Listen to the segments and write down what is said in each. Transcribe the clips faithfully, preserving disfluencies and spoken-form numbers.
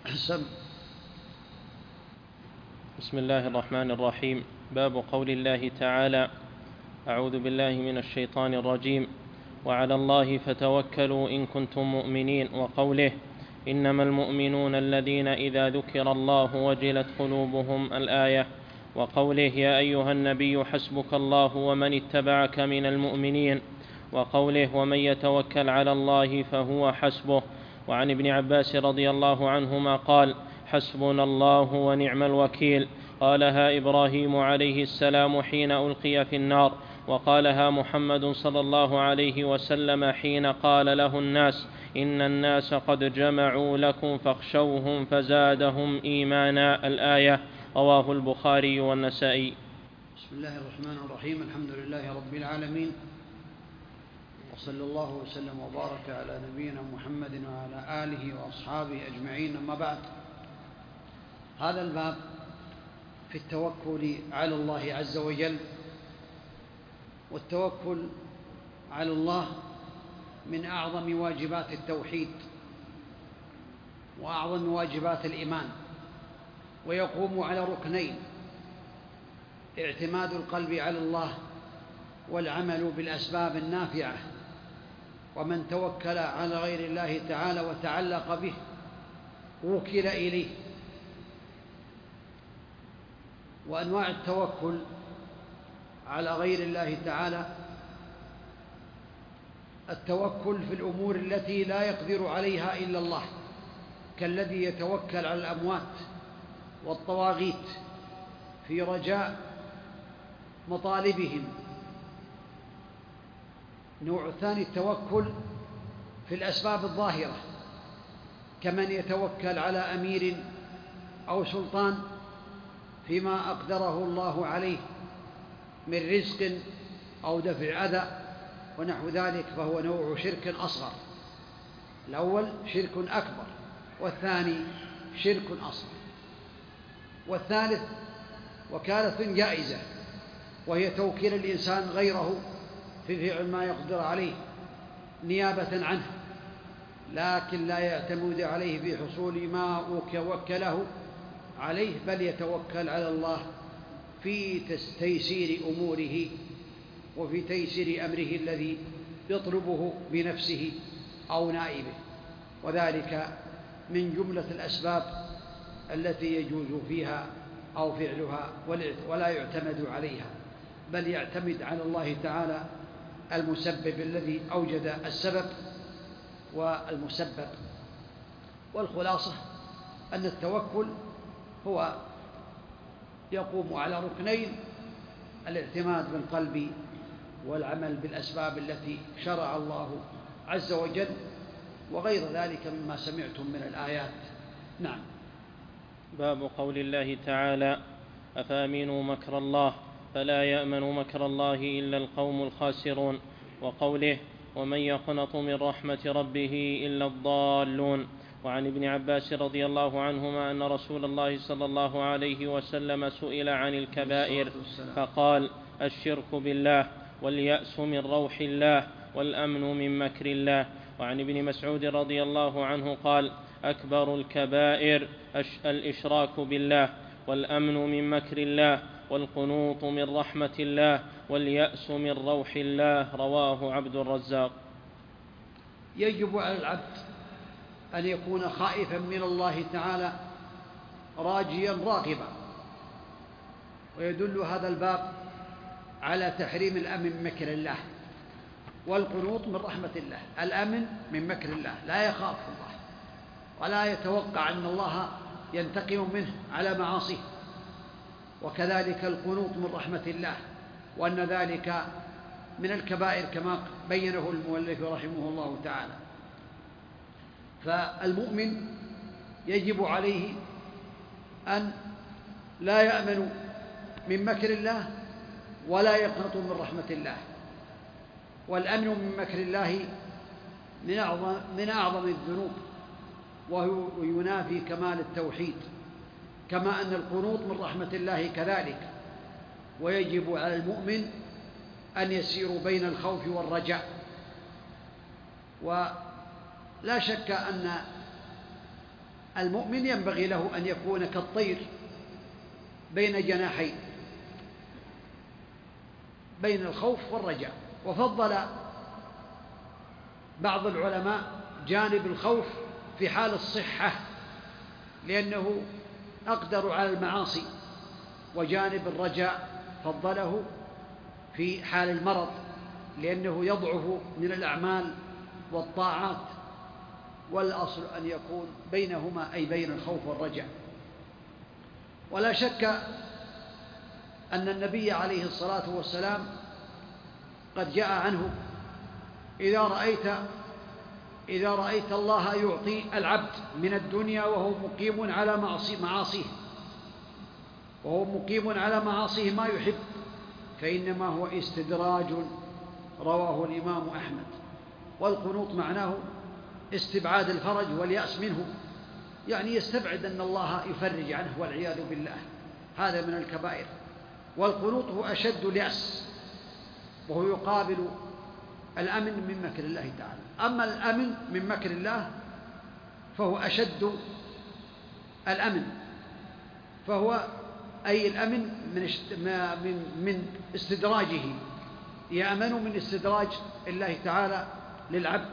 سم. بسم الله الرحمن الرحيم. باب قول الله تعالى: أعوذ بالله من الشيطان الرجيم: وعلى الله فتوكلوا إن كنتم مؤمنين، وقوله: إنما المؤمنون الذين إذا ذكر الله وجلت قلوبهم، الآية، وقوله: يا أيها النبي حسبك الله ومن اتبعك من المؤمنين، وقوله: ومن يتوكل على الله فهو حسبه. وعن ابن عباس رضي الله عنهما قال: حسبنا الله ونعم الوكيل. قالها إبراهيم عليه السلام حين ألقي في النار، وقالها محمد صلى الله عليه وسلم حين قال له الناس: إن الناس قد جمعوا لكم فاخشوهم فزادهم إيمانا، الآية. رواه البخاري والنسائي. بسم الله الرحمن الرحيم. الحمد لله رب العالمين، وصلى الله وسلم وبارك على نبينا محمد وعلى آله وأصحابه أجمعين، أما بعد. هذا الباب في التوكل على الله عز وجل. والتوكل على الله من أعظم واجبات التوحيد وأعظم واجبات الإيمان، ويقوم على ركنين: اعتماد القلب على الله والعمل بالأسباب النافعة. ومن توكل على غير الله تعالى وتعلق به وكل إليه. وأنواع التوكل على غير الله تعالى: التوكل في الأمور التي لا يقدر عليها إلا الله، كالذي يتوكل على الأموات والطواغيت في رجاء مطالبهم. نوع ثاني: التوكل في الأسباب الظاهرة، كمن يتوكل على أمير أو سلطان فيما أقدره الله عليه من رزق أو دفع أذى ونحو ذلك، فهو نوع شرك أصغر. الأول شرك أكبر، والثاني شرك أصغر. والثالث وكالة جائزة، وهي توكيل الإنسان غيره في فعل ما يقدر عليه نيابة عنه، لكن لا يعتمد عليه في حصول ما وكله عليه، بل يتوكل على الله في تيسير أموره وفي تيسير أمره الذي يطلبه بنفسه أو نائبه. وذلك من جملة الأسباب التي يجوز فيها أو فعلها ولا يعتمد عليها، بل يعتمد على الله تعالى المسبب الذي أوجد السبب والمسبب. والخلاصة أن التوكل هو يقوم على ركنين: الاعتماد بالقلب والعمل بالأسباب التي شرع الله عز وجل، وغير ذلك مما سمعتم من الآيات. نعم. باب قول الله تعالى: أفأمنوا مكر الله فلا يأمن مكر الله إلا القوم الخاسرون، وقوله: ومن يقنط من رحمة ربه إلا الضالون. وعن ابن عباس رضي الله عنهما أن رسول الله صلى الله عليه وسلم سئل عن الكبائر فقال: الشرك بالله، واليأس من روح الله، والأمن من مكر الله. وعن ابن مسعود رضي الله عنه قال: أكبر الكبائر الإشراك بالله، والأمن من مكر الله، والقنوط من رحمة الله، واليأس من روح الله. رواه عبد الرزاق. يجب على العبد أن يكون خائفا من الله تعالى راجيا راغبا. ويدل هذا الباب على تحريم الأمن من مكر الله، والقنوط من رحمة الله. الأمن من مكر الله، لا يخاف الله ولا يتوقع أن الله ينتقم منه على معاصيه. وكذلك القنوط من رحمة الله، وأن ذلك من الكبائر كما بينه المؤلف رحمه الله تعالى. فالمؤمن يجب عليه أن لا يأمن من مكر الله ولا يقنط من رحمة الله. والأمن من مكر الله من أعظم, من أعظم الذنوب، وهو ينافي كمال التوحيد، كما أن القنوط من رحمة الله كذلك. ويجب على المؤمن أن يسير بين الخوف والرجاء. ولا شك أن المؤمن ينبغي له أن يكون كالطير بين جناحين، بين الخوف والرجاء. وفضل بعض العلماء جانب الخوف في حال الصحة لأنه أقدر على المعاصي، وجانب الرجاء فضله في حال المرض لأنه يضعف من الأعمال والطاعات، والأصل أن يكون بينهما أي بين الخوف والرجاء. ولا شك أن النبي عليه الصلاة والسلام قد جاء عنه إذا رأيت إذا رأيت الله يعطي العبد من الدنيا وهو مقيم على معاصيه وهو مقيم على معاصيه ما يحب فإنما هو استدراج، رواه الإمام أحمد. والقنوط معناه استبعاد الفرج واليأس منه، يعني يستبعد أن الله يفرج عنه والعياذ بالله، هذا من الكبائر. والقنوط هو أشد اليأس، وهو يقابل الأمن من مكر الله تعالى. أما الأمن من مكر الله فهو أشد الأمن، فهو أي الأمن من من استدراجه، يأمن من استدراج الله تعالى للعبد،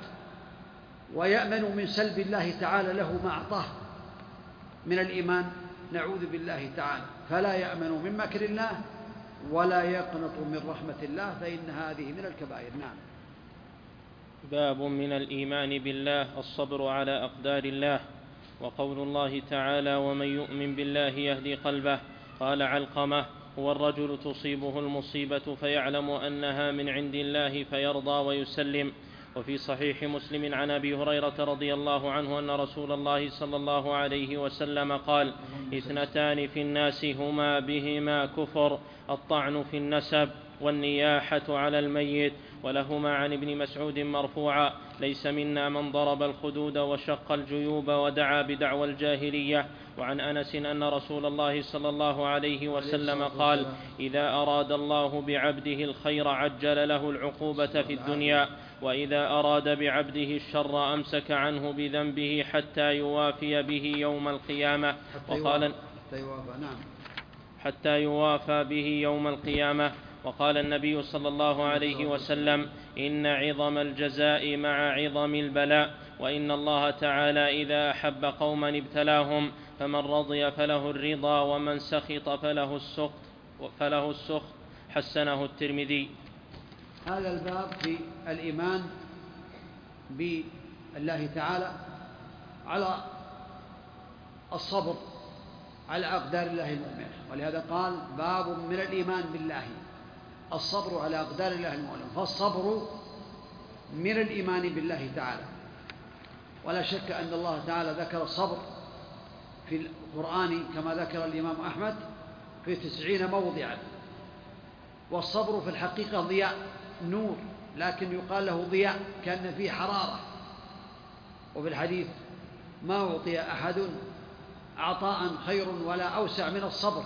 ويأمن من سلب الله تعالى له ما أعطاه من الإيمان، نعوذ بالله تعالى. فلا يأمن من مكر الله ولا يقنط من رحمة الله، فإن هذه من الكبائر. نعم. باب من الإيمان بالله الصبر على أقدار الله. وقول الله تعالى: ومن يؤمن بالله يهدي قلبه. قال علقمة: هو الرجل تصيبه المصيبة فيعلم أنها من عند الله فيرضى ويسلم. وفي صحيح مسلم عن أبي هريرة رضي الله عنه أن رسول الله صلى الله عليه وسلم قال: اثنتان في الناس هما بهما كفر: الطعن في النسب والنياحة على الميت. ولهما عن ابن مسعود مرفوعا: ليس منا من ضرب الخدود وشق الجيوب ودعا بدعوى الجاهلية. وعن أنس أن رسول الله صلى الله عليه وسلم قال: إذا أراد الله بعبده الخير عجل له العقوبة في الدنيا، وإذا أراد بعبده الشر أمسك عنه بذنبه حتى يوافي به يوم القيامة. وقال حتى يوافى به يوم القيامة. وقال النبي صلى الله عليه وسلم: إن عظم الجزاء مع عظم البلاء، وإن الله تعالى إذا أحب قوما ابتلاهم، فمن رضي فله الرضا ومن سخط فله السخط فله السخط. حسنه الترمذي. هذا الباب في الإيمان بالله تعالى على الصبر على أقدار الله المؤمنة، ولهذا قال: باب من الإيمان بالله الصبر على أقدار الله المؤلمة. فالصبر من الإيمان بالله تعالى، ولا شك أن الله تعالى ذكر الصبر في القرآن كما ذكر الإمام أحمد في تسعين موضعا. والصبر في الحقيقة ضياء، نور، لكن يقال له ضياء كأن فيه حرارة. وفي الحديث: ما أعطي أحد عطاء خير ولا أوسع من الصبر.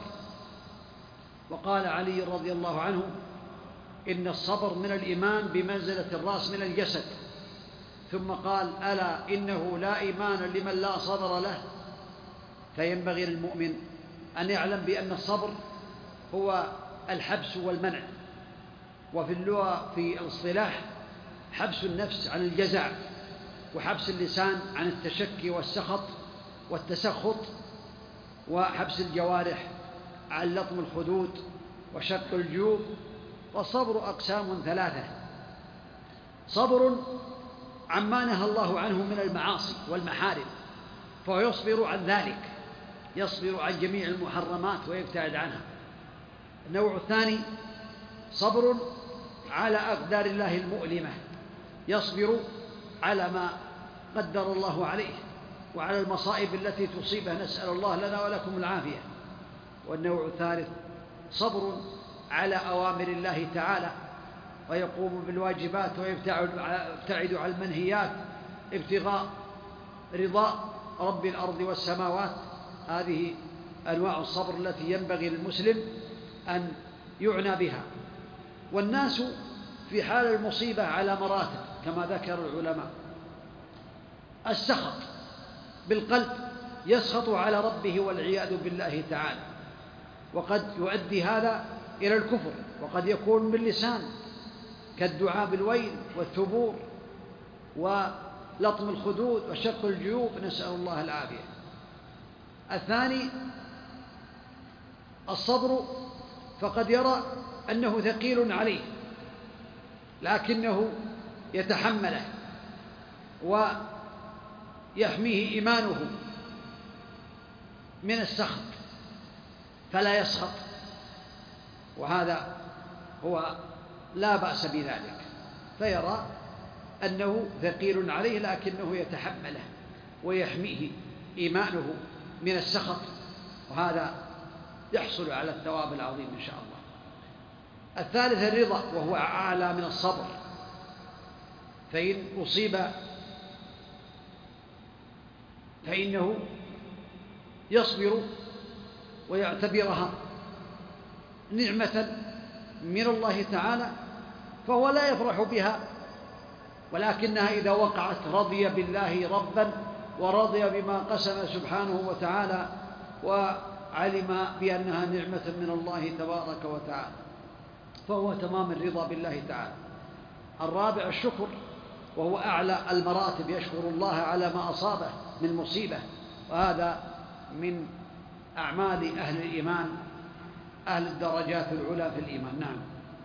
وقال علي رضي الله عنه: إن الصبر من الإيمان بمنزلة الرأس من الجسد. ثم قال: ألا إنه لا إيمان لمن لا صبر له. فينبغي للمؤمن أن يعلم بأن الصبر هو الحبس والمنع، وفي اللغة في الاصطلاح حبس النفس عن الجزع، وحبس اللسان عن التشكي والسخط والتسخط، وحبس الجوارح عن لطم الخدود وشق الجيوب. والصبر أقسام ثلاثة: صبر عما نهى الله عنه من المعاصي والمحارم فهو يصبر عن ذلك، يصبر عن جميع المحرمات ويبتعد عنها. النوع الثاني: صبر على أقدار الله المؤلمة، يصبر على ما قدر الله عليه وعلى المصائب التي تصيبه، نسأل الله لنا ولكم العافية. والنوع الثالث: صبر على أوامر الله تعالى ويقوم بالواجبات ويبتعد عن المنهيات ابتغاء رضا رب الأرض والسماوات. هذه أنواع الصبر التي ينبغي للمسلم أن يعنى بها. والناس في حال المصيبة على مراتب كما ذكر العلماء: السخط بالقلب يسخط على ربه والعياذ بالله تعالى. وقد يؤدي هذا إلى الكفر، وقد يكون باللسان كالدعاء بالويل والثبور ولطم الخدود وشق الجيوب، نسأل الله العافية. الثاني الصبر، فقد يرى أنه ثقيل عليه لكنه يتحمله ويحميه إيمانه من السخط فلا يسخط، وهذا هو لا بأس بذلك، فيرى أنه ثقيل عليه لكنه يتحمله ويحميه إيمانه من السخط، وهذا يحصل على الثواب العظيم إن شاء الله. الثالث الرضا، وهو أعلى من الصبر، فإن أصيب فإنه يصبر ويعتبرها نعمة من الله تعالى، فهو لا يفرح بها، ولكنها إذا وقعت رضي بالله ربا ورضي بما قسم سبحانه وتعالى وعلم بأنها نعمة من الله تبارك وتعالى، فهو تمام الرضا بالله تعالى. الرابع الشكر، وهو أعلى المراتب، يشكر الله على ما أصابه من مصيبة، وهذا من أعمال أهل الإيمان، أهل الدرجات العلى في الإيمان. نعم.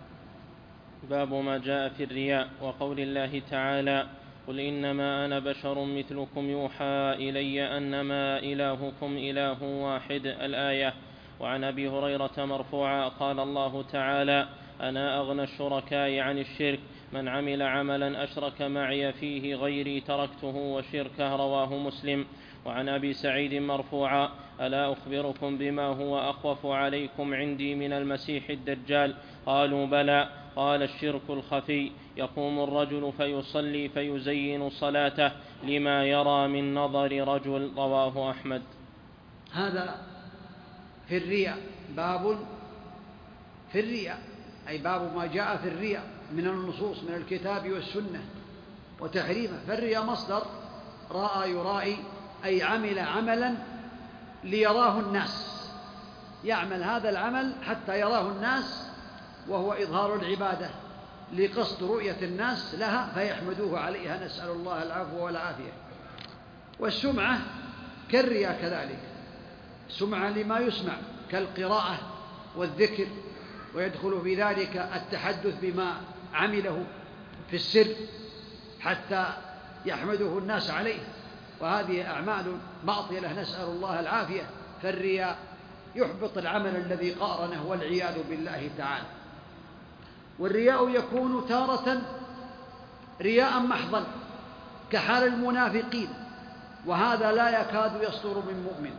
باب ما جاء في الرياء وقول الله تعالى: قل إنما أنا بشر مثلكم يوحى إلي أنما إلهكم إله واحد، الآية. وعن أبي هريرة مرفوعا قال الله تعالى: أنا أغنى الشركاء عن الشرك، من عمل عملا أشرك معي فيه غيري تركته وشركه، رواه مسلم. وعن أبي سعيد مرفوعا: ألا أخبركم بما هو أخوف عليكم عندي من المسيح الدجال؟ قالوا بلى. قال: الشرك الخفي، يقوم الرجل فيصلي فيزين صلاته لما يرى من نظر رجل، رواه أحمد. هذا في الرياء، باب في الرياء، أي باب ما جاء في الرياء من النصوص من الكتاب والسنة وتحريمه. فالرياء مصدر رأى يرائي، أي عمل عملا ليراه الناس، يعمل هذا العمل حتى يراه الناس، وهو إظهار العبادة لقصد رؤية الناس لها فيحمدوه عليها، نسأل الله العفو والعافية. والسمعة كالرياء كذلك، سمعة لما يسمع كالقراءة والذكر، ويدخل في ذلك التحدث بما عمله في السر حتى يحمده الناس عليه، وهذه أعمال باطلة، نسأل الله العافية. فالرياء يحبط العمل الذي قارنه والعياذ بالله تعالى. والرياء يكون تارة رياء محضا كحال المنافقين، وهذا لا يكاد يصدر من مؤمن.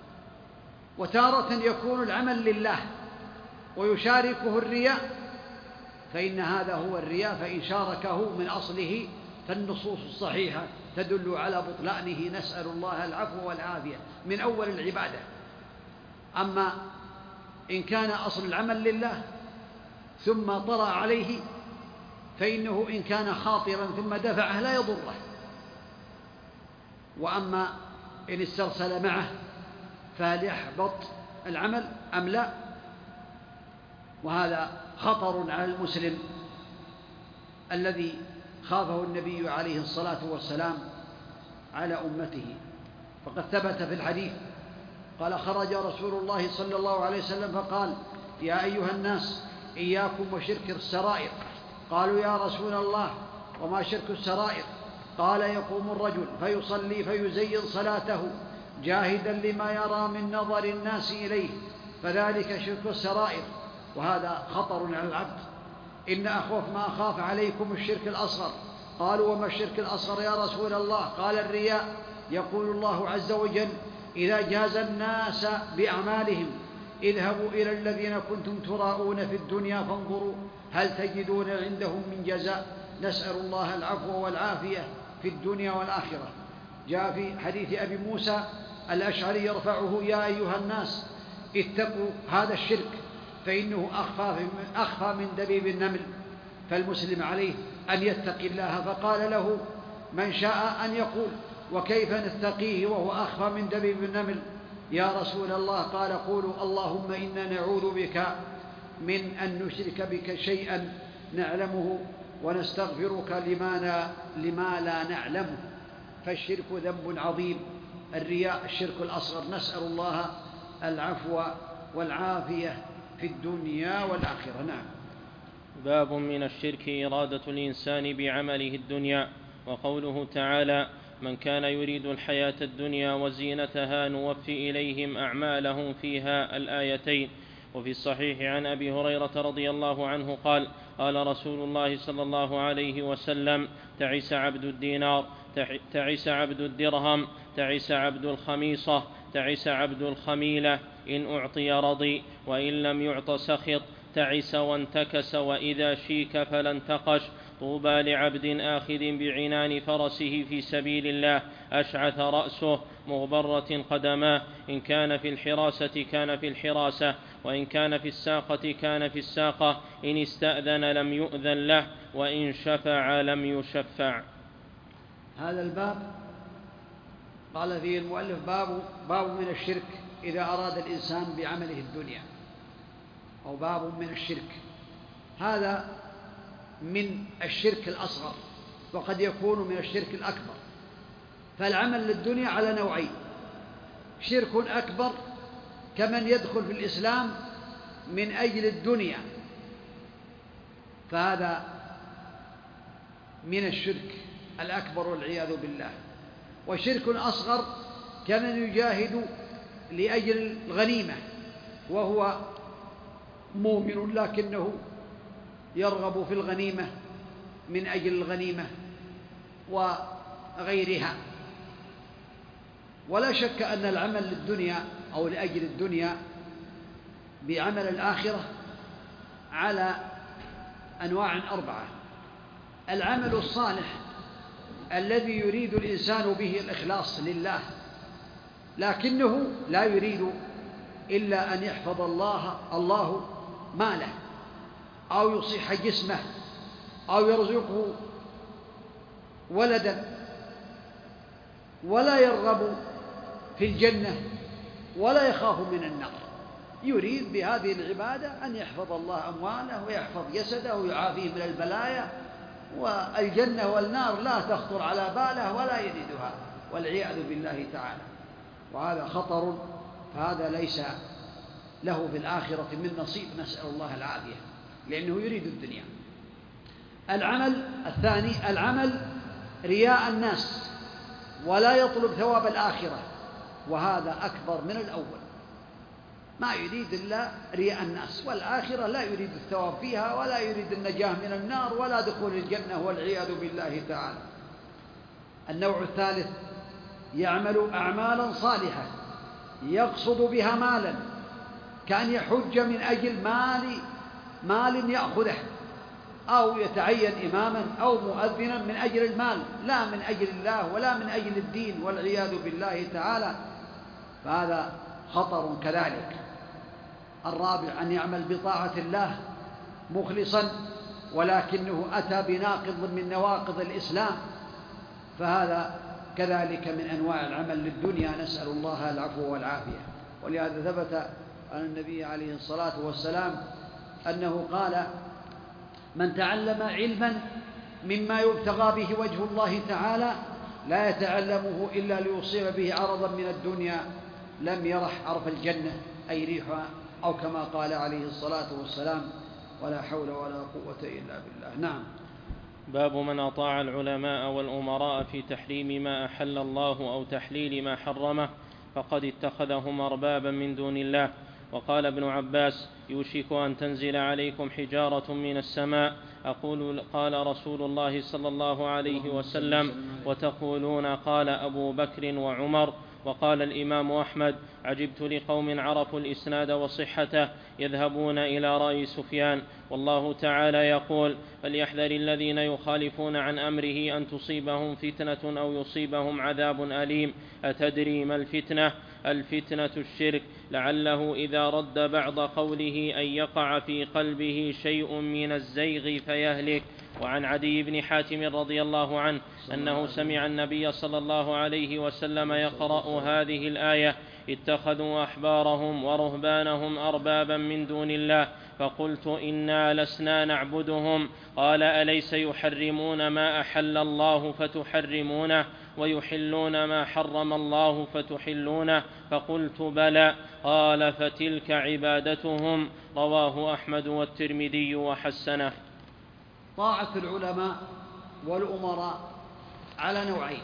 وتارة يكون العمل لله ويشاركه الرياء، فإن هذا هو الرياء، فإن شاركه من أصله فالنصوص الصحيحة تدل على بطلانه، نسأل الله العفو والعافية من أول العبادة. أما إن كان أصل العمل لله ثم طرأ عليه فإنه إن كان خاطرا ثم دفعه لا يضره، وأما إن استرسل معه فهل يحبط العمل أم لا؟ وهذا خطر على المسلم الذي خافه النبي عليه الصلاة والسلام على أمته. فقد ثبت في الحديث قال: خرج رسول الله صلى الله عليه وسلم فقال: يا أيها الناس إياكم وشرك السرائر. قالوا: يا رسول الله وما شرك السرائر؟ قال: يقوم الرجل فيصلي فيزين صلاته جاهدا لما يرى من نظر الناس إليه، فذلك شرك السرائر. وهذا خطر على العبد. إن أخوف ما أخاف عليكم الشرك الأصغر. قالوا: وما الشرك الأصغر يا رسول الله؟ قال: الرياء. يقول الله عز وجل: إذا جاز الناس بأعمالهم اذهبوا إلى الذين كنتم تراءون في الدنيا فانظروا هل تجدون عندهم من جزاء، نسأل الله العفو والعافية في الدنيا والآخرة. جاء في حديث أبي موسى الأشعري يرفعه: يا أيها الناس اتقوا هذا الشرك فإنه أخفى من دبيب النمل. فالمسلم عليه أن يتقي الله. فقال له من شاء أن يقول: وكيف نتقيه وهو أخفى من دبيب النمل يا رسول الله؟ قال قولوا اللهم إنا نعوذ بك من أن نشرك بك شيئا نعلمه ونستغفرك لما, لما لا نعلمه. فالشرك ذنب عظيم، الرياء الشرك الأصغر، نسأل الله العفو والعافية في الدنيا والآخرة. نعم. باب من الشرك إرادة الإنسان بعمله الدنيا. وقوله تعالى: من كان يريد الحياة الدنيا وزينتها نوفي إليهم أعمالهم فيها، الآيتين. وفي الصحيح عن أبي هريرة رضي الله عنه قال: قال رسول الله صلى الله عليه وسلم: تعس عبد الدينار، تعس عبد الدرهم، تعس عبد الخميصة، تعس عبد الخميلة، إن أعطي رضي وإن لم يعط سخط، تعس وانتكس وإذا شيك فلا انتقش. طوبى لعبد آخذ بعنان فرسه في سبيل الله، أشعث رأسه مغبرة قدماه، إن كان في الحراسة كان في الحراسة، وإن كان في الساقة كان في الساقة، إن استأذن لم يؤذن له، وإن شفع لم يشفع. هذا الباب قال فيه المؤلف: باب, باب من الشرك إذا أراد الإنسان بعمله الدنيا، أو باب من الشرك. هذا من الشرك الأصغر، وقد يكون من الشرك الأكبر. فالعمل للدنيا على نوعين: شرك أكبر كمن يدخل في الإسلام من أجل الدنيا، فهذا من الشرك الأكبر والعياذ بالله. وشرك أصغر كمن يجاهد لأجل الغنيمة وهو مؤمن لكنه يرغب في الغنيمة من أجل الغنيمة وغيرها. ولا شك أن العمل للدنيا أو لأجل الدنيا بعمل الآخرة على أنواع أربعة: العمل الصالح الذي يريد الإنسان به الإخلاص لله، لكنه لا يريد إلا أن يحفظ الله الله ماله، أو يصيح جسمه، أو يرزقه ولدا، ولا يرغب في الجنة ولا يخاف من النار. يريد بهذه العبادة أن يحفظ الله أمواله ويحفظ جسده ويعافيه من البلايا، والجنة والنار لا تخطر على باله ولا يريدها والعياذ بالله تعالى. وهذا خطر، فهذا ليس له في الآخرة من نصيب، نسأل الله العافية، لأنه يريد الدنيا. العمل الثاني: العمل رياء الناس ولا يطلب ثواب الآخرة، وهذا أكبر من الأول. ما يريد إلا رياء الناس، والآخرة لا يريد الثواب فيها ولا يريد النجاة من النار ولا دخول الجنة والعياذ بالله تعالى. النوع الثالث: يعمل أعمالا صالحة يقصد بها مالا، كأن يحج من أجل مال مال يأخذه، أو يتعين إماما أو مؤذنا من أجل المال، لا من أجل الله ولا من أجل الدين والعياذ بالله تعالى، فهذا خطر كذلك. الرابع: أن يعمل بطاعة الله مخلصا ولكنه أتى بناقض من نواقض الإسلام، فهذا كذلك من أنواع العمل للدنيا، نسأل الله العفو والعافية. ولهذا ثبت عن النبي عليه الصلاة والسلام أنه قال: من تعلم علما مما يبتغى به وجه الله تعالى لا يتعلمه إلا ليصيب به عرضا من الدنيا لم يرح عرف الجنة، أي ريحها، أو كما قال عليه الصلاة والسلام: ولا حول ولا قوة إلا بالله. نعم. باب من أطاع العلماء والأمراء في تحريم ما أحل الله أو تحليل ما حرمه فقد اتخذهم أربابا من دون الله. وقال ابن عباس: يوشك أن تنزل عليكم حجارة من السماء، أقول قال رسول الله صلى الله عليه وسلم، وتقولون قال أبو بكر وعمر. وقال الإمام أحمد: عجبت لقوم عرفوا الإسناد وصحته يذهبون إلى رأي سفيان، والله تعالى يقول: فليحذر الذين يخالفون عن أمره أن تصيبهم فتنة أو يصيبهم عذاب أليم. أتدري ما الفتنة؟ الفتنة الشرك، لعله إذا رد بعض قوله أن يقع في قلبه شيء من الزيغ فيهلك. وعن عدي بن حاتم رضي الله عنه أنه سمع النبي صلى الله عليه وسلم يقرأ هذه الآية: اتخذوا أحبارهم ورهبانهم أربابا من دون الله، فقلت إنا لسنا نعبدهم. قال: أليس يحرمون ما أحل الله فتحرمونه ويحلون ما حرم الله فتحلونه؟ فقلت: بلى. قال: فتلك عبادتهم. رواه أحمد والترمذي وحسنه. طاعة العلماء والأمراء على نوعين: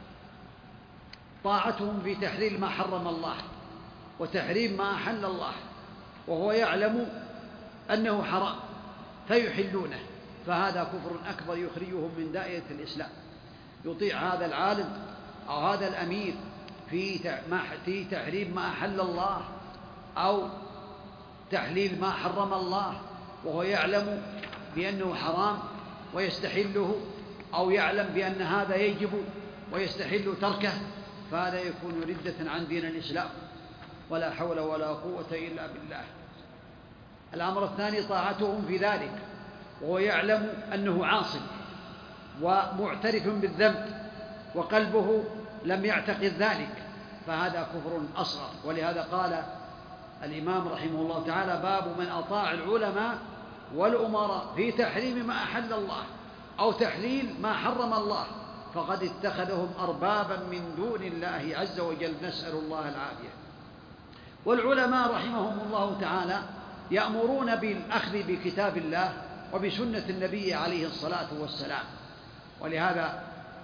طاعتهم في تحليل ما حرم الله وتحريم ما أحل الله، وهو يعلم أنه حرام فيحلونه، فهذا كفر أكبر يخرجهم من دائرة الإسلام. يطيع هذا العالم أو هذا الأمير في تحريم ما أحل الله أو تحليل ما حرم الله وهو يعلم بأنه حرام ويستحله، أو يعلم بأن هذا يجب ويستحل تركه، فهذا يكون ردة عن دين الإسلام، ولا حول ولا قوة إلا بالله. الأمر الثاني: طاعتهم في ذلك وهو يعلم أنه عاصي ومعترف بالذنب وقلبه لم يعتقد ذلك، فهذا كفر أصغر. ولهذا قال الإمام رحمه الله تعالى: باب من أطاع العلماء والأمراء في تحريم ما أحل الله أو تحليل ما حرم الله فقد اتخذهم أربابا من دون الله عز وجل، نسأل الله العافية. والعلماء رحمهم الله تعالى يأمرون بالأخذ بكتاب الله وبسنة النبي عليه الصلاة والسلام، ولهذا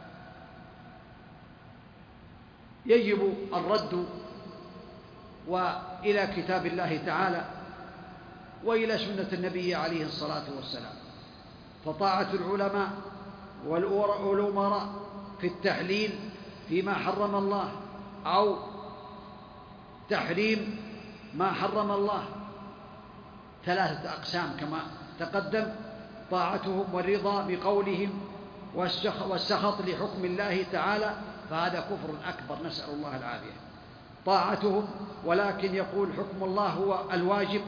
يجب الرد وإلى كتاب الله تعالى وإلى سنة النبي عليه الصلاة والسلام. فطاعة العلماء والأمراء في التحليل فيما حرم الله أو تحريم ما حرم الله ثلاثة أقسام كما تقدم: طاعتهم والرضا بقولهم والسخط لحكم الله تعالى، فهذا كفر أكبر، نسأل الله العافية. طاعتهم ولكن يقول حكم الله هو الواجب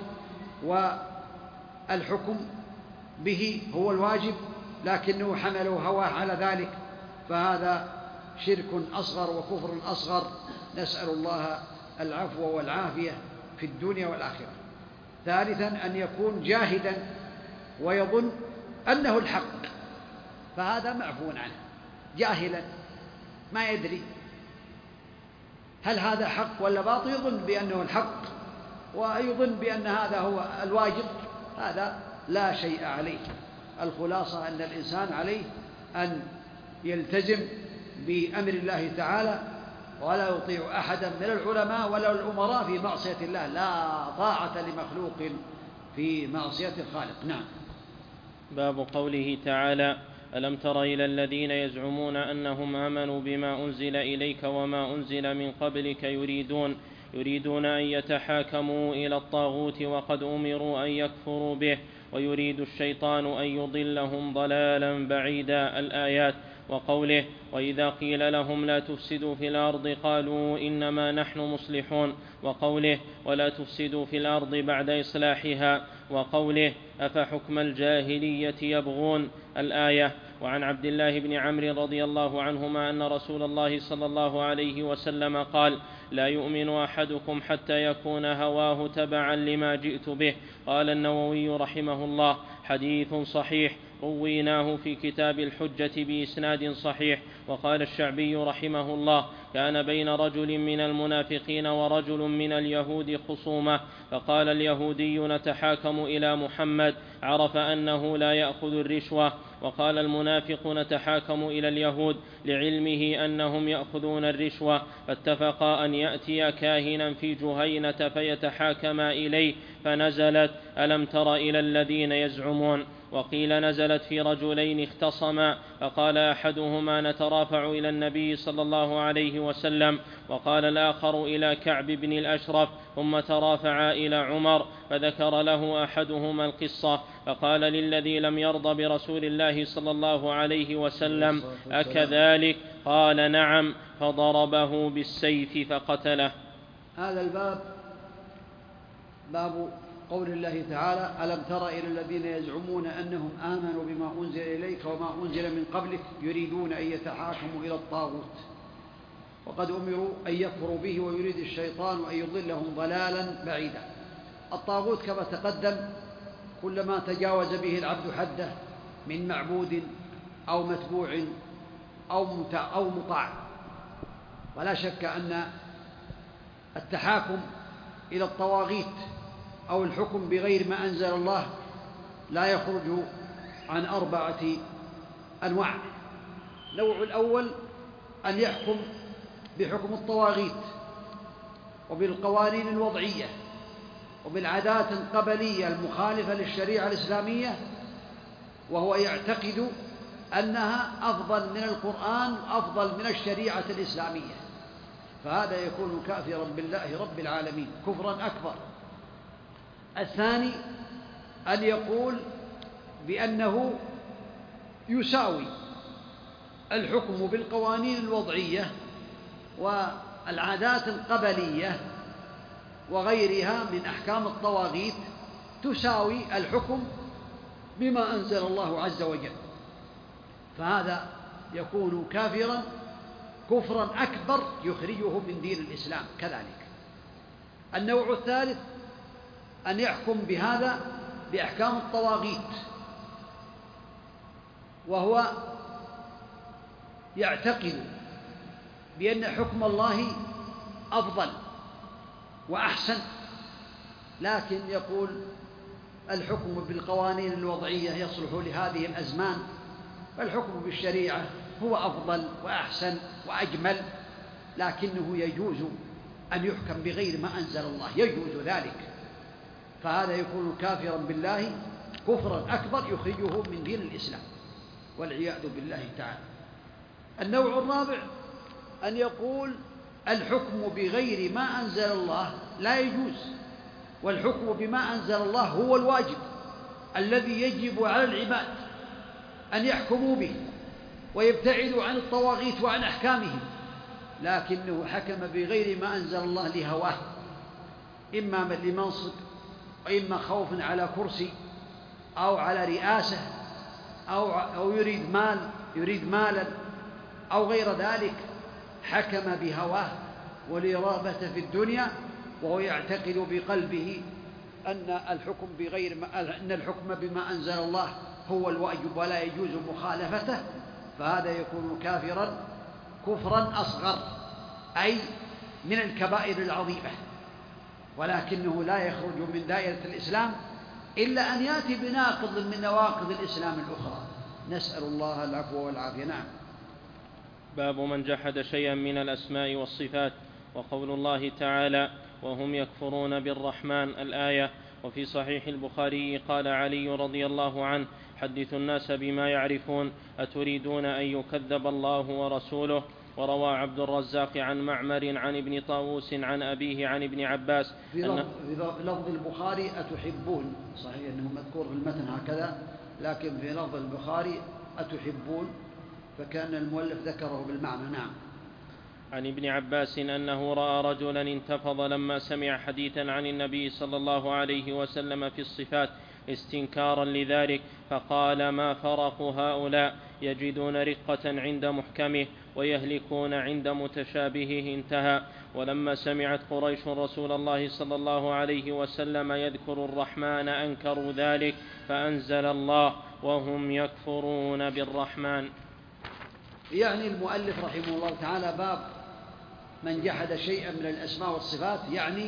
والحكم به هو الواجب، لكنه حملوا هواه على ذلك، فهذا شرك أصغر وكفر أصغر، نسأل الله العفو والعافية في الدنيا والآخرة. ثالثا: أن يكون جاهدا ويظن أنه الحق، فهذا معفو عنه. جاهلا ما يدري هل هذا حق ولا باطل، يظن بأنه الحق ويظن بأن هذا هو الواجب، هذا لا شيء عليه. الخلاصة أن الإنسان عليه أن يلتزم بأمر الله تعالى ولا يطيع أحدا من العلماء ولا الأمراء في معصية الله، لا طاعة لمخلوق في معصية الخالق. نعم. باب قوله تعالى: ألم تر إلى الذين يزعمون أنهم آمنوا بما أنزل إليك وما أنزل من قبلك يريدون يريدون أن يتحاكموا إلى الطاغوت وقد أمروا أن يكفروا به ويريد الشيطان أن يضلهم ضلالا بعيدا. الآيات. وقوله: وإذا قيل لهم لا تفسدوا في الأرض قالوا إنما نحن مصلحون. وقوله: ولا تفسدوا في الأرض بعد إصلاحها. وقوله: أفحكم الجاهلية يبغون. الآية. وعن عبد الله بن عمرو رضي الله عنهما أن رسول الله صلى الله عليه وسلم قال: لا يؤمن أحدكم حتى يكون هواه تبعا لما جئت به. قال النووي رحمه الله: حديث صحيح، رويناه في كتاب الحجة بإسناد صحيح. وقال الشعبي رحمه الله: كان بين رجل من المنافقين ورجل من اليهود خصومة، فقال اليهودي: نتحاكم إلى محمد، عرف أنه لا يأخذ الرشوة، وقال المنافق: نتحاكم إلى اليهود، لعلمه أنهم يأخذون الرشوة، فاتفقا أن يأتي كاهنا في جهينة فيتحاكما إليه، فنزلت: ألم تر إلى الذين يزعمون. وقيل نزلت في رجلين اختصما، فقال أحدهما: نترافع إلى النبي صلى الله عليه وسلم، وقال الآخر إلى كعب بن الأشرف، ثم ترافعا إلى عمر، فذكر له أحدهما القصة، فقال للذي لم يرض برسول الله صلى الله عليه وسلم: أكذلك؟ قال: نعم، فضربه بالسيف فقتله. هذا الباب باب قول الله تعالى: ألم تر إلى الذين يزعمون أنهم آمنوا بما أنزل إليك وما أنزل من قبلك يريدون أن يتحاكموا إلى الطاغوت وقد أمروا أن يكفروا به ويريد الشيطان أن يضلهم ضلالا بعيدا. الطاغوت كما تقدم كلما تجاوز به العبد حده من معبود أو متبوع أو مطاع. ولا شك أن التحاكم إلى الطواغيت أو الحكم بغير ما أنزل الله لا يخرج عن أربعة أنواع. النوع الأول أن يحكم بحكم الطواغيت وبالقوانين الوضعية وبالعادات القبلية المخالفة للشريعة الإسلامية، وهو يعتقد أنها أفضل من القرآن وأفضل من الشريعة الإسلامية، فهذا يكون كافرا بالله رب العالمين كفرا أكبر. الثاني أن يقول بأنه يساوي الحكم بالقوانين الوضعية والعادات القبلية وغيرها من أحكام الطواغيت تساوي الحكم بما أنزل الله عز وجل، فهذا يكون كافرا كفرا أكبر يخرجه من دين الإسلام كذلك. النوع الثالث أن يحكم بهذا بأحكام الطواغيت، وهو يعتقد بأن حكم الله أفضل وأحسن، لكن يقول الحكم بالقوانين الوضعية يصلح لهذه الأزمان، فالحكم بالشريعة هو أفضل وأحسن وأجمل، لكنه يجوز أن يحكم بغير ما أنزل الله، يجوز ذلك، فهذا يكون كافرا بالله كفرا أكبر يخرجه من دين الإسلام والعياذ بالله تعالى. النوع الرابع أن يقول الحكم بغير ما أنزل الله لا يجوز، والحكم بما أنزل الله هو الواجب الذي يجب على العباد أن يحكموا به ويبتعدوا عن الطواغيت وعن أحكامهم، لكنه حكم بغير ما أنزل الله لهواه، إما لمنصب وإما خوف على كرسي أو على رئاسة أو, أو يريد مال يريد مالا أو غير ذلك، حكم بهواه ولرغبة في الدنيا، وهو يعتقد بقلبه أن الحكم بغير ما أن الحكم بما أنزل الله هو الواجب ولا يجوز مخالفته، فهذا يكون كافرا كفرا أصغر، أي من الكبائر العظيمة، ولكنه لا يخرج من دائرة الإسلام إلا أن يأتي بناقض من نواقض الإسلام الأخرى. نسأل الله العفو والعافية. نعم. باب من جحد شيئا من الأسماء والصفات. وقول الله تعالى: وهم يكفرون بالرحمن، الآية. وفي صحيح البخاري قال علي رضي الله عنه: حدثوا الناس بما يعرفون، أتريدون أن يكذب الله ورسوله. وروى عبد الرزاق عن معمر عن ابن طاووس عن أبيه عن ابن عباس في لفظ البخاري أتحبون، صحيح أنه مذكور في المتن هكذا، لكن في لفظ البخاري أتحبون، فكان المؤلف ذكره بالمعنى. نعم. عن ابن عباس أنه رأى رجلا انتفض لما سمع حديثا عن النبي صلى الله عليه وسلم في الصفات استنكارا لذلك، فقال: ما فرق هؤلاء، يجدون رقة عند محكمه ويهلكون عند متشابهه. انتهى. ولما سمعت قريش رسول الله صلى الله عليه وسلم يذكر الرحمن أنكروا ذلك، فأنزل الله: وهم يكفرون بالرحمن. يعني المؤلف رحمه الله تعالى باب من جحد شيئا من الأسماء والصفات، يعني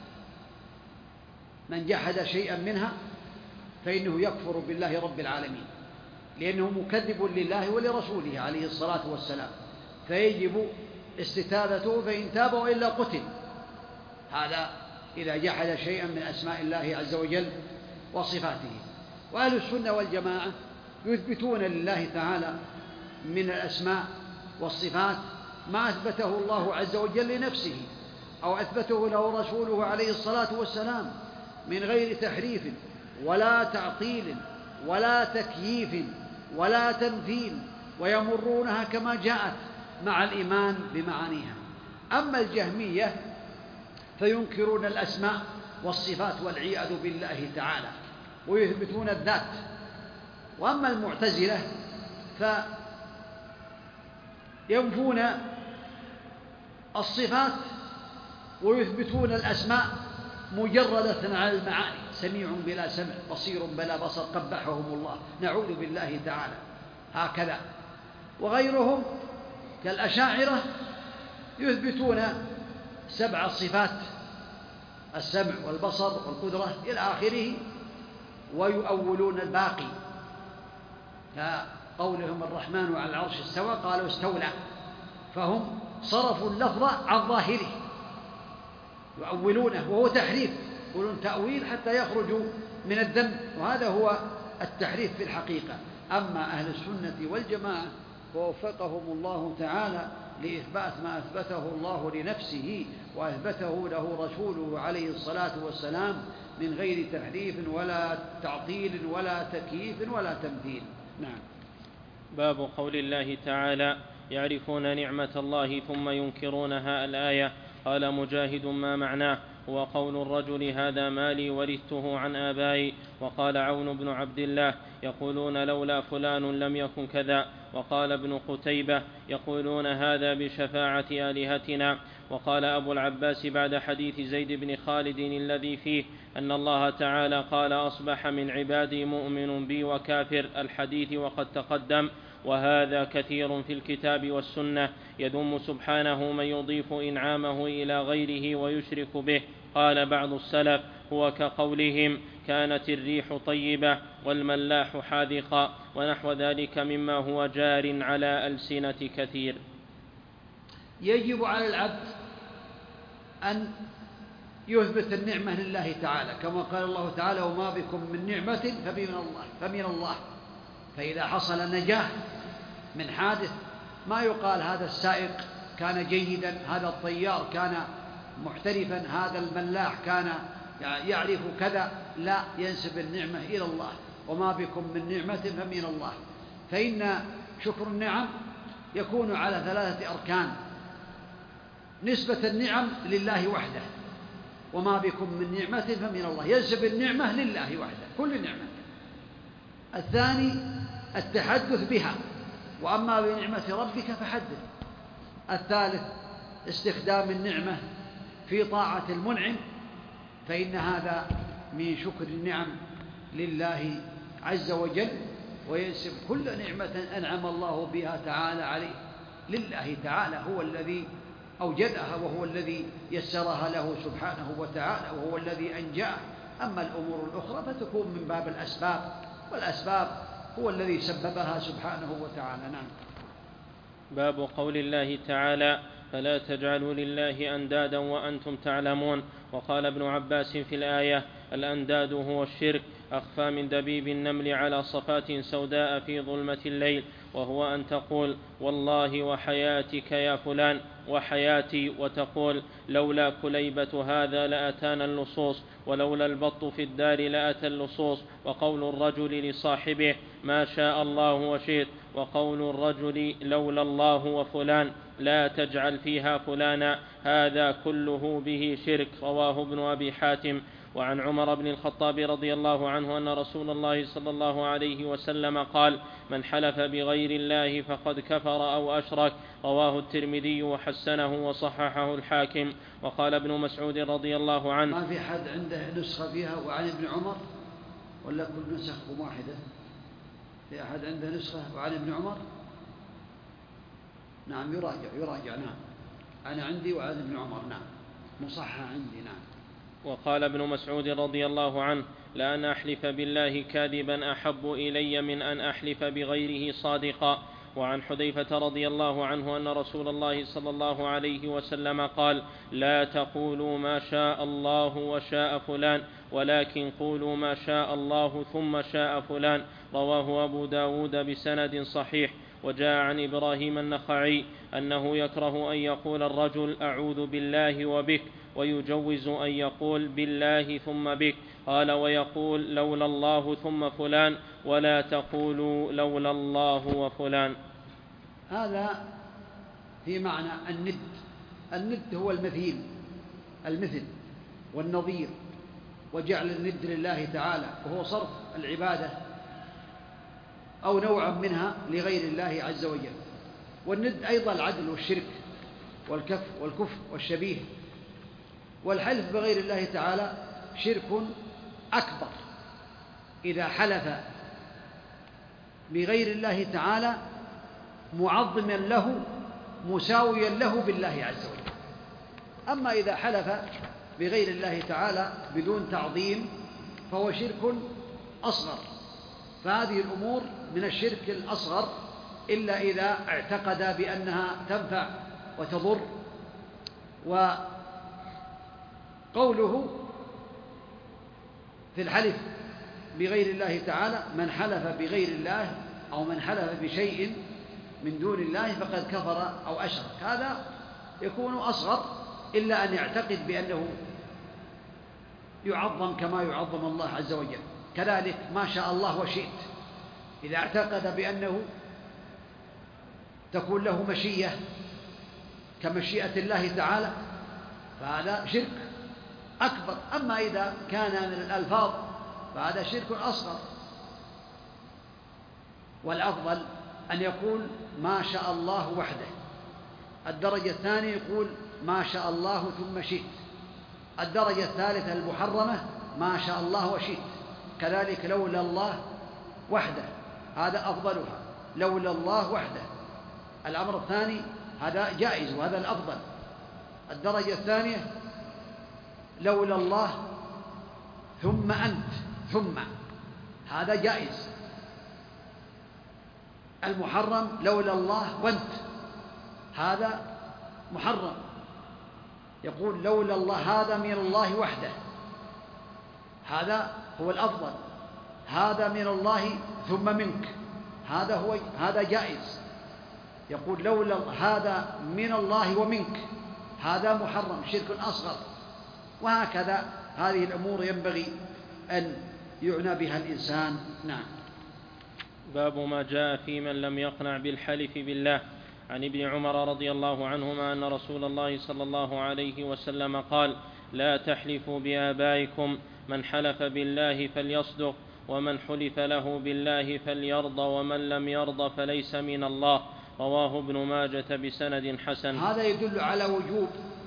من جحد شيئا منها فإنه يكفر بالله رب العالمين، لأنه مكذب لله ولرسوله عليه الصلاة والسلام، فيجب استتابته، فإن تاب وإلا قتل. هذا إذا جحد شيئا من أسماء الله عز وجل وصفاته. وأهل السنة والجماعة يثبتون لله تعالى من الأسماء والصفات ما أثبته الله عز وجل لنفسه أو أثبته له رسوله عليه الصلاة والسلام من غير تحريف ولا تعطيل ولا تكييف ولا تمثيل، ويمرونها كما جاءت مع الإيمان بمعانيها. أما الجهمية فينكرون الأسماء والصفات والعياذ بالله تعالى، ويثبتون الذات. وأما المعتزلة فينفون الصفات ويثبتون الأسماء مجردة على المعاني، سميع بلا سمع، بصير بلا بصر، قبحهم الله، نعوذ بالله تعالى. هكذا. وغيرهم كالأشاعرة يثبتون سبع صفات: السمع والبصر والقدرة إلى آخره، ويؤولون الباقي، كقولهم الرحمن على العرش استوى، قالوا استولى، فهم صرفوا اللفظ عن ظاهره، يؤولونه، وهو تحريف، يقولون تأويل حتى يخرجوا من الذنب، وهذا هو التحريف في الحقيقة. أما أهل السنة والجماعة ووفقهم الله تعالى لإثبات ما أثبته الله لنفسه وأثبته له رسوله عليه الصلاة والسلام من غير تحريف ولا تعطيل ولا تكييف ولا تمثيل. نعم. باب قول الله تعالى: يعرفون نعمة الله ثم ينكرونها. الآية. قال مجاهد: ما معناه؟ هو قول الرجل: هذا مالي ورثته عن آبائي. وقال عون بن عبد الله: يقولون لولا فلان لم يكن كذا. وقال ابن قتيبة: يقولون هذا بشفاعة آلهتنا. وقال أبو العباس بعد حديث زيد بن خالد الذي فيه أن الله تعالى قال: أصبح من عبادي مؤمن بي وكافر، الحديث وقد تقدم. وهذا كثير في الكتاب والسنة، يذم سبحانه من يضيف إنعامه إلى غيره ويشرك به. قال بعض السلف: هو كقولهم: كانت الريح طيبة والملاح حاذقا، ونحو ذلك مما هو جار على ألسنة كثير. يجب على العبد أن يثبت النعمة لله تعالى، كما قال الله تعالى: وما بكم من نعمة فمن الله فمن الله. فإذا حصل نجاة من حادث ما يقال هذا السائق كان جيدا، هذا الطيار كان محترفا، هذا الملاح كان يعرف كذا، لا، ينسب النعمة إلى الله. وما بكم من نعمة فمن الله. فإن شكر النعم يكون على ثلاثة أركان: نسبة النعم لله وحده، وما بكم من نعمة فمن الله، ينسب النعمة لله وحده كل نعمة. الثاني التحدث بها، وأما بنعمة ربك فحدث. الثالث استخدام النعمة في طاعة المنعم، فإن هذا من شكر النعم لله عز وجل، وينسب كل نعمة أنعم الله بها تعالى عليه لله تعالى، هو الذي أوجدها وهو الذي يسرها له سبحانه وتعالى وهو الذي أنجاه. أما الأمور الأخرى فتكون من باب الأسباب، والأسباب هو الذي سببها سبحانه وتعالى. نعم. باب قول الله تعالى: فلا تجعلوا لله أندادا وأنتم تعلمون. وقال ابن عباس في الآية: الأنداد هو الشرك، أخفى من دبيب النمل على صفات سوداء في ظلمة الليل، وهو أن تقول: والله وحياتك يا فلان، وحياتي، وتقول: لولا كليبة هذا لأتانا اللصوص، ولولا البط في الدار لأتى اللصوص. وقول الرجل لصاحبه: ما شاء الله وشئت. وقول الرجل: لولا الله وفلان، لا تجعل فيها فلانا. هذا كله به شرك. رواه ابن أبي حاتم. وعن عمر بن الخطاب رضي الله عنه أن رسول الله صلى الله عليه وسلم قال: من حلف بغير الله فقد كفر أو أشرك. رواه الترمذي وحسنه وصححه الحاكم. وقال ابن مسعود رضي الله عنه: ما في حد عنده نسخة فيها وعن ابن عمر، ولا كل نسخ واحدة؟ في أحد عنده نسخة وعن ابن عمر؟ نعم، يراجع يراجع. نعم، أنا عندي وعن ابن عمر. نعم، مصحح عندي. نعم. وقال ابن مسعود رضي الله عنه: لأن أحلف بالله كاذبا أحب إلي من أن أحلف بغيره صادقا. وعن حذيفة رضي الله عنه أن رسول الله صلى الله عليه وسلم قال: لا تقولوا ما شاء الله وشاء فلان، ولكن قولوا ما شاء الله ثم شاء فلان. رواه أبو داود بسند صحيح. وجاء عن إبراهيم النخعي أنه يكره أن يقول الرجل: أعوذ بالله وبك، ويجوز أن يقول: بالله ثم بك. قال: ويقول: لولا الله ثم فلان، ولا تقولوا لولا الله وفلان. هذا في معنى الند. الند هو المثيل، المثل والنظير. وجعل الند لله تعالى، وهو صرف العبادة أو نوعا منها لغير الله عز وجل. والند أيضا العدل والشرك والكف والكفر والشبيه. والحلف بغير الله تعالى شرك أكبر إذا حلف بغير الله تعالى معظما له مساويا له بالله عز وجل. أما إذا حلف بغير الله تعالى بدون تعظيم فهو شرك أصغر. فهذه الأمور من الشرك الأصغر إلا إذا اعتقد بأنها تنفع وتضر. وقوله في الحلف بغير الله تعالى: من حلف بغير الله أو من حلف بشيء من دون الله فقد كفر أو أشرك، هذا يكون أصغر إلا أن يعتقد بأنه يعظم كما يعظم الله عز وجل. كذلك ما شاء الله وشئت، إذا اعتقد بأنه تكون له مشيئة كمشيئة الله تعالى فهذا شرك أكبر. أما إذا كان من الألفاظ فهذا شرك أصغر. والأفضل أن يقول ما شاء الله وحده. الدرجة الثانية يقول ما شاء الله ثم شئت. الدرجة الثالثة المحرمة ما شاء الله وشئت. كذلك لولا الله وحده، هذا أفضلها، لولا الله وحده. الأمر الثاني هذا جائز وهذا الأفضل. الدرجة الثانية لولا الله ثم أنت، ثم، هذا جائز. المحرم لولا الله وأنت، هذا محرم. يقول لولا الله، هذا من الله وحده، هذا هو الأفضل. هذا من الله ثم منك، هذا هو هذا جائز. يقول لولا هذا من الله ومنك، هذا محرم، شرك أصغر. وهكذا هذه الأمور ينبغي أن يعنى بها الإنسان. نعم. باب ما جاء في من لم يقنع بالحلف بالله. عن ابن عمر رضي الله عنهما أن رسول الله صلى الله عليه وسلم قال: لا تحلفوا بآبائكم، من حلف بالله فليصدق، ومن حلف له بالله فليرضى، ومن لم يرضى فليس من الله. رواه ابن ماجة بسند حسن. هذا يدل على وجوب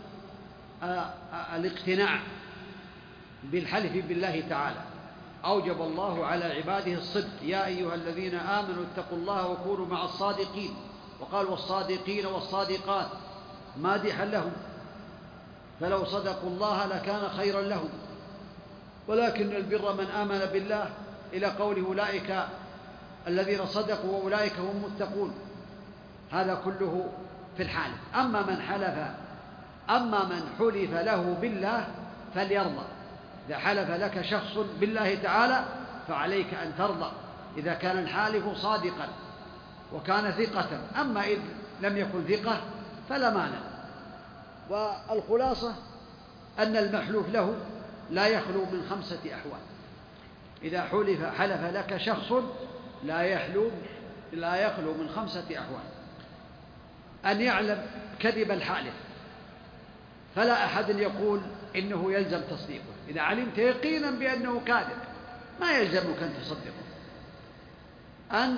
الاقتناع بالحلف بالله تعالى. أوجب الله على عباده الصدق: يا أيها الذين آمنوا اتقوا الله وكونوا مع الصادقين. وقال: والصادقين والصادقات مادحا لهم، فلو صدقوا الله لكان خيرا لهم، ولكن البر من آمن بالله، إلى قوله: أولئك الذين صدقوا وأولئك هم المتقون. هذا كله في الحالف. أما من حلف أما من حلف له بالله فليرضى. إذا حلف لك شخص بالله تعالى فعليك أن ترضى إذا كان الحالف صادقا وكان ثقة. أما إذ لم يكن ثقة فلا مانع. والخلاصة أن المحلوف له لا يخلو من خمسة أحوال. إذا حلف حلف لك شخص لا يخلو لا يخلو من خمسة أحوال: أن يعلم كذب الحالف، فلا أحد يقول إنه يلزم تصديقه. إذا علمت يقينا بأنه كاذب ما يلزمك أن تصدقه. أن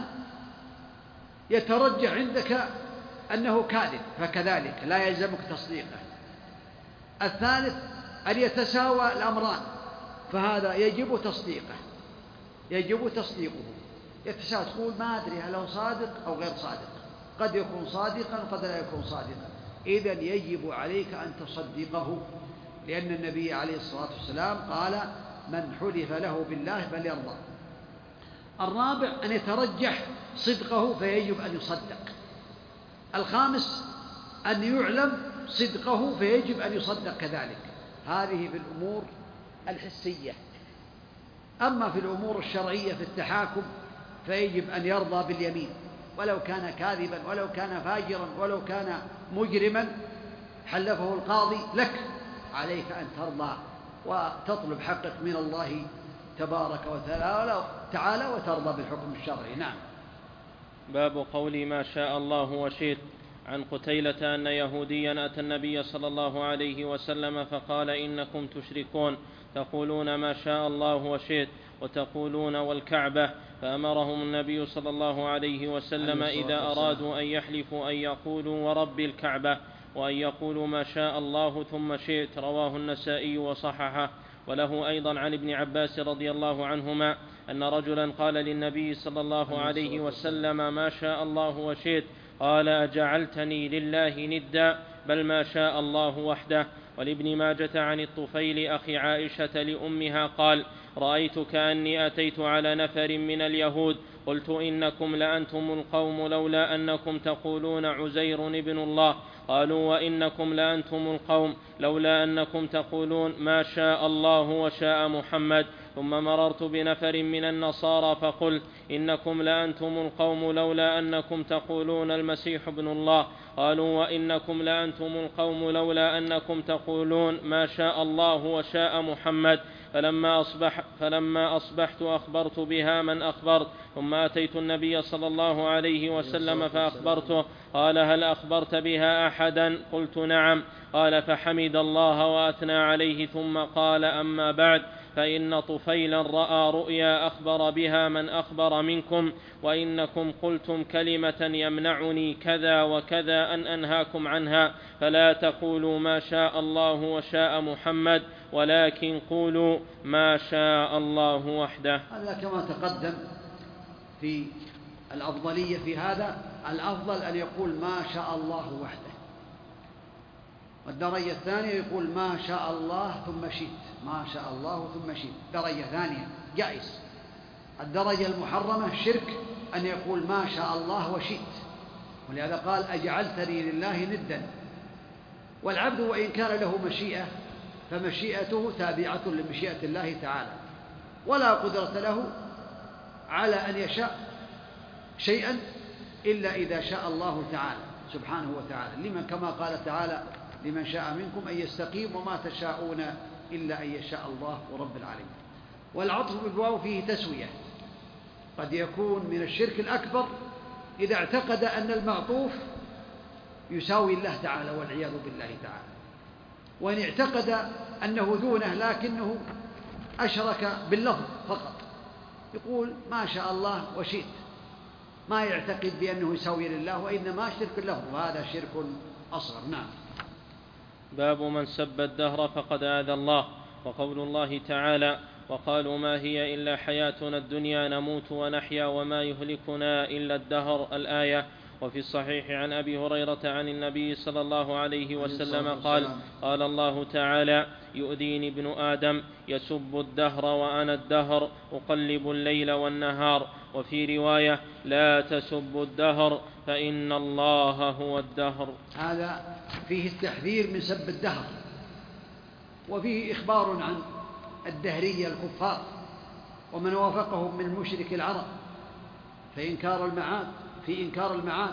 يترجح عندك أنه كاذب فكذلك لا يلزمك تصديقه. الثالث أن يتساوى الأمران، فهذا يجب تصديقه يجب تصديقه يتساوى. تقول ما أدري هل هو صادق أو غير صادق، قد يكون صادقا قد لا يكون صادقا. إذن يجب عليك أن تصدقه، لأن النبي عليه الصلاة والسلام قال: من حلف له بالله فليرضى. الرابع أن يترجح صدقه فيجب أن يصدق. الخامس أن يعلم صدقه فيجب أن يصدق كذلك. هذه في الأمور الحسية. أما في الأمور الشرعية في التحاكم فيجب أن يرضى باليمين، ولو كان كاذبا ولو كان فاجرا ولو كان مجرما حلفه القاضي لك، عليك أن ترضى وتطلب حقك من الله تبارك وتعالى وترضى بالحكم الشرعي. نعم. باب قول ما شاء الله وشئت. عن قتيلة أن يهوديا أتى النبي صلى الله عليه وسلم فقال إنكم تشركون تقولون ما شاء الله وشئت وتقولون والكعبة، فأمرهم النبي صلى الله عليه وسلم إذا أرادوا أن يحلفوا أن يقولوا ورب الكعبة وأن يقولوا ما شاء الله ثم شئت. رواه النسائي وصححه. وله أيضا عن ابن عباس رضي الله عنهما أن رجلا قال للنبي صلى الله عليه وسلم ما شاء الله وشئت، قال أجعلتني لله ندا؟ بل ما شاء الله وحده. ولابن ماجة عن الطفيل أخي عائشة لأمها قال رأيت كأني أتيت على نفر من اليهود قلت إنكم لأنتم القوم لولا أنكم تقولون عزير ابن الله، قالوا وإنكم لأنتم القوم لولا أنكم تقولون ما شاء الله وشاء محمد. ثم مررت بنفر من النصارى فقلت إنكم لأنتم القوم لولا أنكم تقولون المسيح ابن الله، قالوا وإنكم لأنتم القوم لولا أنكم تقولون ما شاء الله وشاء محمد. فلما, أصبح فلما أصبحت أخبرت بها من أخبرت، ثم أتيت النبي صلى الله عليه وسلم فأخبرته، قال هل أخبرت بها أحدا؟ قلت نعم. قال فحمد الله وأثنى عليه ثم قال أما بعد فإن طفيلا رأى رؤيا أخبر بها من أخبر منكم، وإنكم قلتم كلمة يمنعني كذا وكذا أن أنهاكم عنها، فلا تقولوا ما شاء الله وشاء محمد ولكن قولوا ما شاء الله وحده. هذا كما تقدم في الأفضلية في هذا، الأفضل أن يقول ما شاء الله وحده، والدرجة الثانية يقول ما شاء الله ثم شئت، ما شاء الله ثم شئت، درجة ثانية جائز. الدرجة المحرمة الشرك أن يقول ما شاء الله وشئت، ولهذا قال أجعلتني لله ندا. والعبد وإن كان له مشيئة فمشيئته تابعة لمشيئة الله تعالى، ولا قدرة له على أن يشاء شيئا إلا إذا شاء الله تعالى سبحانه وتعالى، لمن كما قال تعالى لمن شاء منكم أن يستقيم وما تشاءون إلا أن يشاء الله رب العالمين. والعطف بالواو فيه تسوية، قد يكون من الشرك الأكبر إذا اعتقد أن المعطوف يساوي الله تعالى والعياذ بالله تعالى، وإن اعتقد أنه دونه لكنه أشرك باللفظ فقط، يقول ما شاء الله وشئت، ما يعتقد بأنه يساوي لله، وإنما شرك اللفظ، وهذا شرك أصغر. نعم. باب من سب الدهر فقد آذى الله. وقول الله تعالى وقالوا ما هي إلا حياتنا الدنيا نموت ونحيا وما يهلكنا إلا الدهر، الآية. وفي الصحيح عن أبي هريرة عن النبي صلى الله عليه وسلم قال قال الله تعالى يؤذيني ابن آدم يسب الدهر وأنا الدهر أقلب الليل والنهار. وفي رواية لا تسبوا الدهر فإن الله هو الدهر. هذا فيه التحذير من سب الدهر، وفيه إخبار عن الدهرية الكفار ومن وافقهم من مشرك العرب في إنكار المعاد في إنكار المعاد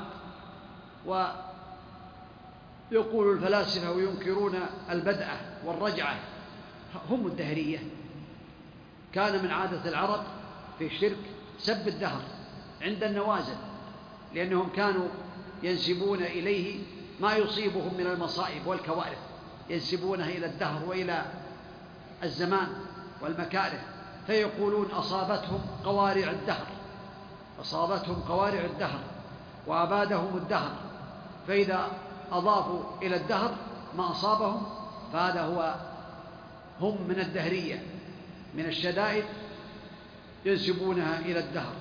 ويقول الفلاسفة وينكرون البدءة والرجعة، هم الدهرية. كان من عادة العرب في الشرك سب الدهر عند النوازل، لأنهم كانوا ينسبون إليه ما يصيبهم من المصائب والكوارث، ينسبونه إلى الدهر وإلى الزمان والمكاره، فيقولون أصابتهم قوارع الدهر أصابتهم قوارع الدهر وأبادهم الدهر، فإذا أضافوا إلى الدهر ما أصابهم فهذا هو هم من الدهرية، من الشدائد ينسبونها إلى الدهر.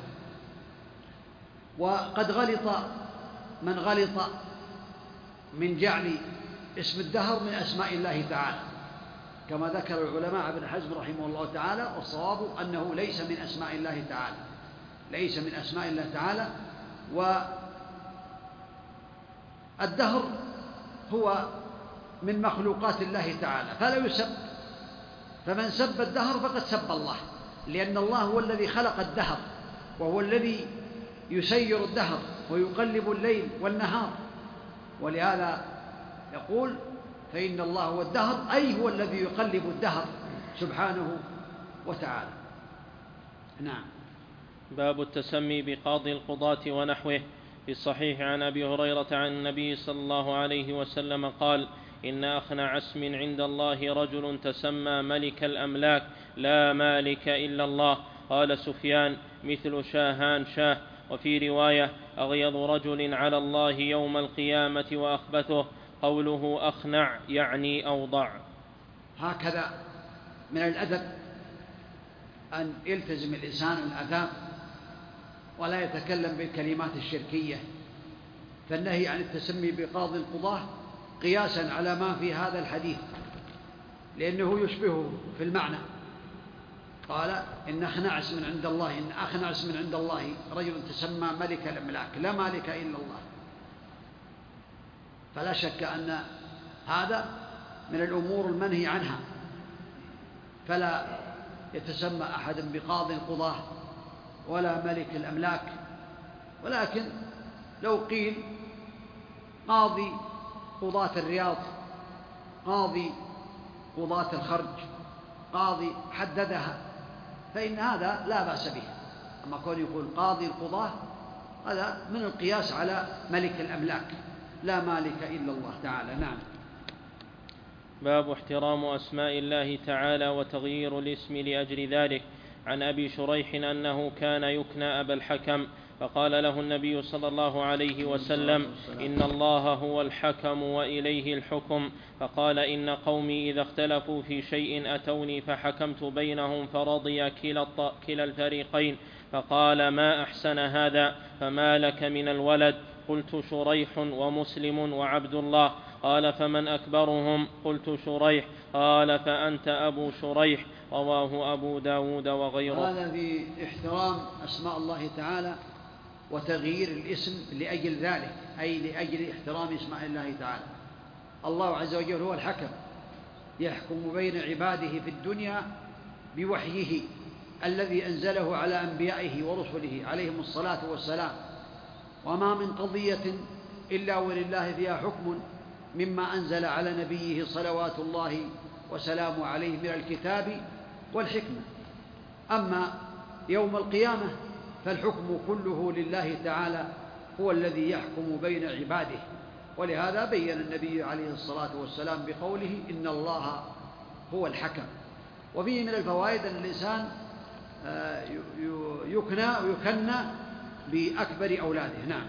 وقد غلط من غلط من جعل اسم الدهر من أسماء الله تعالى، كما ذكر العلماء ابن حزم رحمه الله تعالى، والصواب أنه ليس من أسماء الله تعالى ليس من أسماء الله تعالى. والدهر هو من مخلوقات الله تعالى فلا يسب، فمن سب الدهر فقد سب الله، لأن الله هو الذي خلق الدهر وهو الذي يسير الدهر ويقلب الليل والنهار، ولهذا يقول فإن الله هو الدهر، أي هو الذي يقلب الدهر سبحانه وتعالى. نعم. باب التسمي بقاضي القضاة ونحوه. في الصحيح عن أبي هريرة عن النبي صلى الله عليه وسلم قال: إن أخنع اسم عند الله رجل تسمى ملك الأملاك لا مالك إلا الله. قال سفيان: مثل شاهان شاه. وفي رواية: أغيظ رجل على الله يوم القيامة وأخبثه. قوله أخنع يعني أوضع. هكذا من الأدب أن يلتزم الإنسان الآداب ولا يتكلم بالكلمات الشركية، فالنهي عن التسمي بقاضي القضاة قياسا على ما في هذا الحديث، لأنه يشبهه في المعنى. قال: إن أخنع اسم عند الله إن أخنع اسم عند الله رجل تسمى ملك الأملاك لا مالك إلا الله. فلا شك أن هذا من الأمور المنهي عنها، فلا يتسمى أحد بقاضي القضاة ولا ملك الأملاك. ولكن لو قيل قاضي قضاة الرياض، قاضي قضاة الخرج، قاضي حددها، فإن هذا لا بأس به. أما كون يقول قاضي القضاة هذا من القياس على ملك الأملاك لا مالك إلا الله تعالى. نعم. باب احترام أسماء الله تعالى وتغيير الاسم لأجل ذلك. عن أبي شريح أنه كان يكنى أبا الحكم، فقال له النبي صلى الله عليه وسلم: إن الله هو الحكم وإليه الحكم. فقال: إن قومي إذا اختلفوا في شيء أتوني فحكمت بينهم فرضي كلا الفريقين. فقال: ما أحسن هذا، فما لك من الولد؟ قلت: شريح ومسلم وعبد الله. قال: فمن أكبرهم؟ قلت: شريح. قال: فأنت أبو شريح. رواه أبو داود وغيره. هذا في احترام أسماء الله تعالى وتغيير الاسم لأجل ذلك، أي لأجل احترام أسماء الله تعالى. الله عز وجل هو الحكم، يحكم بين عباده في الدنيا بوحيه الذي أنزله على أنبيائه ورسله عليهم الصلاة والسلام. وما من قضية إلا ولله فيها حكم مما أنزل على نبيه صلوات الله وسلامه عليه من الكتاب والحكمة. أما يوم القيامة فالحكم كله لله تعالى، هو الذي يحكم بين عباده. ولهذا بين النبي عليه الصلاة والسلام بقوله: إن الله هو الحكم. وفيه من الفوائد أن الإنسان يكنى ويكنى بأكبر أولاده. نعم.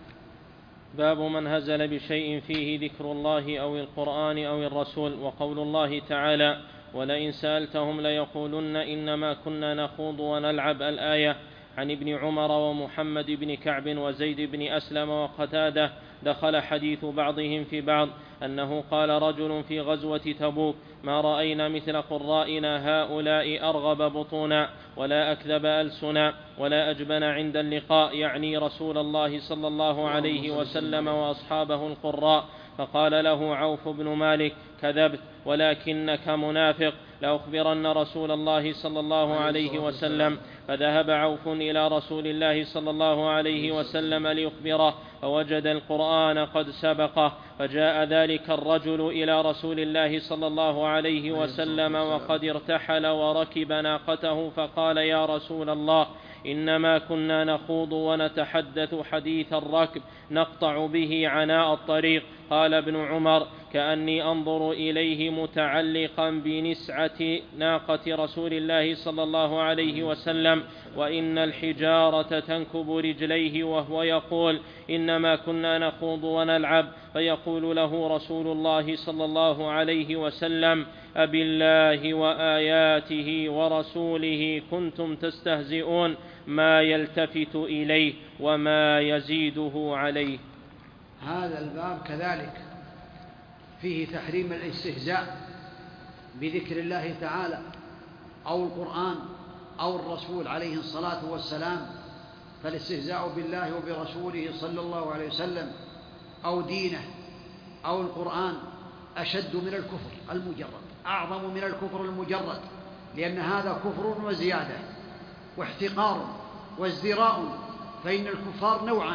باب من هزل بشيء فيه ذكر الله أو القرآن أو الرسول. وقول الله تعالى: ولئن سألتهم ليقولن إنما كنا نخوض ونلعب. الآية. عن ابن عمر ومحمد بن كعب وزيد بن أسلم وقتادة دخل حديث بعضهم في بعض أنه قال رجل في غزوة تبوك: ما رأينا مثل قرائنا هؤلاء أرغب بطونا ولا أكذب ألسنا ولا أجبن عند اللقاء، يعني رسول الله صلى الله عليه وسلم وأصحابه القراء. فقال له عوف بن مالك: كذبت ولكنك منافق، لأخبرن رسول الله صلى الله عليه وسلم. فذهب عوف إلى رسول الله صلى الله عليه وسلم ليخبره، فوجد القرآن قد سبقه. فجاء ذلك الرجل إلى رسول الله صلى الله عليه وسلم وقد ارتحل وركب ناقته، فقال: يا رسول الله، إنما كنا نخوض ونتحدث حديث الركب نقطع به عناء الطريق. قال ابن عمر: كأني أنظر إليه متعلقا بنسعة ناقة رسول الله صلى الله عليه وسلم، وإن الحجارة تنكب رجليه وهو يقول: إنما كنا نخوض ونلعب. فيقول له رسول الله صلى الله عليه وسلم: أبالله وآياته ورسوله كنتم تستهزئون، ما يلتفت إليه وما يزيده عليه. هذا الباب كذلك فيه تحريم الاستهزاء بذكر الله تعالى أو القرآن أو الرسول عليه الصلاة والسلام. فالاستهزاء بالله وبرسوله صلى الله عليه وسلم أو دينه أو القرآن أشد من الكفر المجرد، أعظم من الكفر المجرد، لأن هذا كفر وزيادة واحتقار وازدراء. فإن الكفار نوعان: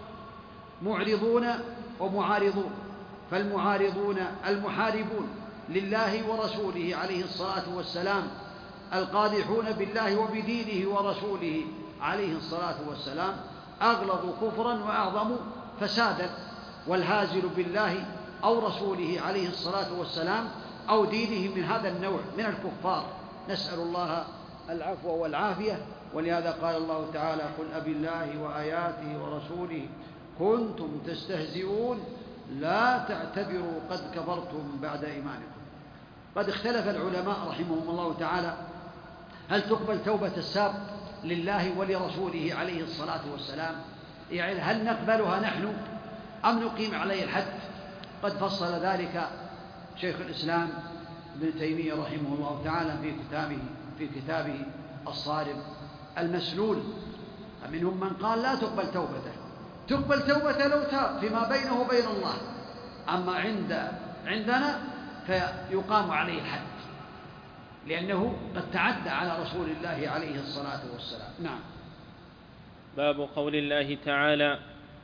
معرضون ومعارضون. فالمعارضون المحاربون لله ورسوله عليه الصلاة والسلام، القادحون بالله وبدينه ورسوله عليه الصلاة والسلام. أغلظ كفرا وأعظم فسادا. والهازل بالله أو رسوله عليه الصلاة والسلام أو دينه من هذا النوع من الكفار، نسأل الله العفو والعافية. ولهذا قال الله تعالى: قل أبي الله وآياته ورسوله كنتم تستهزئون لا تعتبروا قد كفرتم بعد إيمانكم. قد اختلف العلماء رحمهم الله تعالى هل تقبل توبة الساب لله ولرسوله عليه الصلاة والسلام، يعني هل نقبلها نحن أم نقيم عليه الحد؟ قد فصل ذلك شيخ الإسلام ابن تيمية رحمه الله تعالى في كتابه في كتابه الصارم المسلول. منهم من قال لا تقبل توبته، تقبل توبته لو تاب فيما بينه وبين الله، أما عند عندنا فيقام عليه الحد لأنه قد تعدى على رسول الله عليه الصلاة والسلام. نعم. باب قول الله تعالى: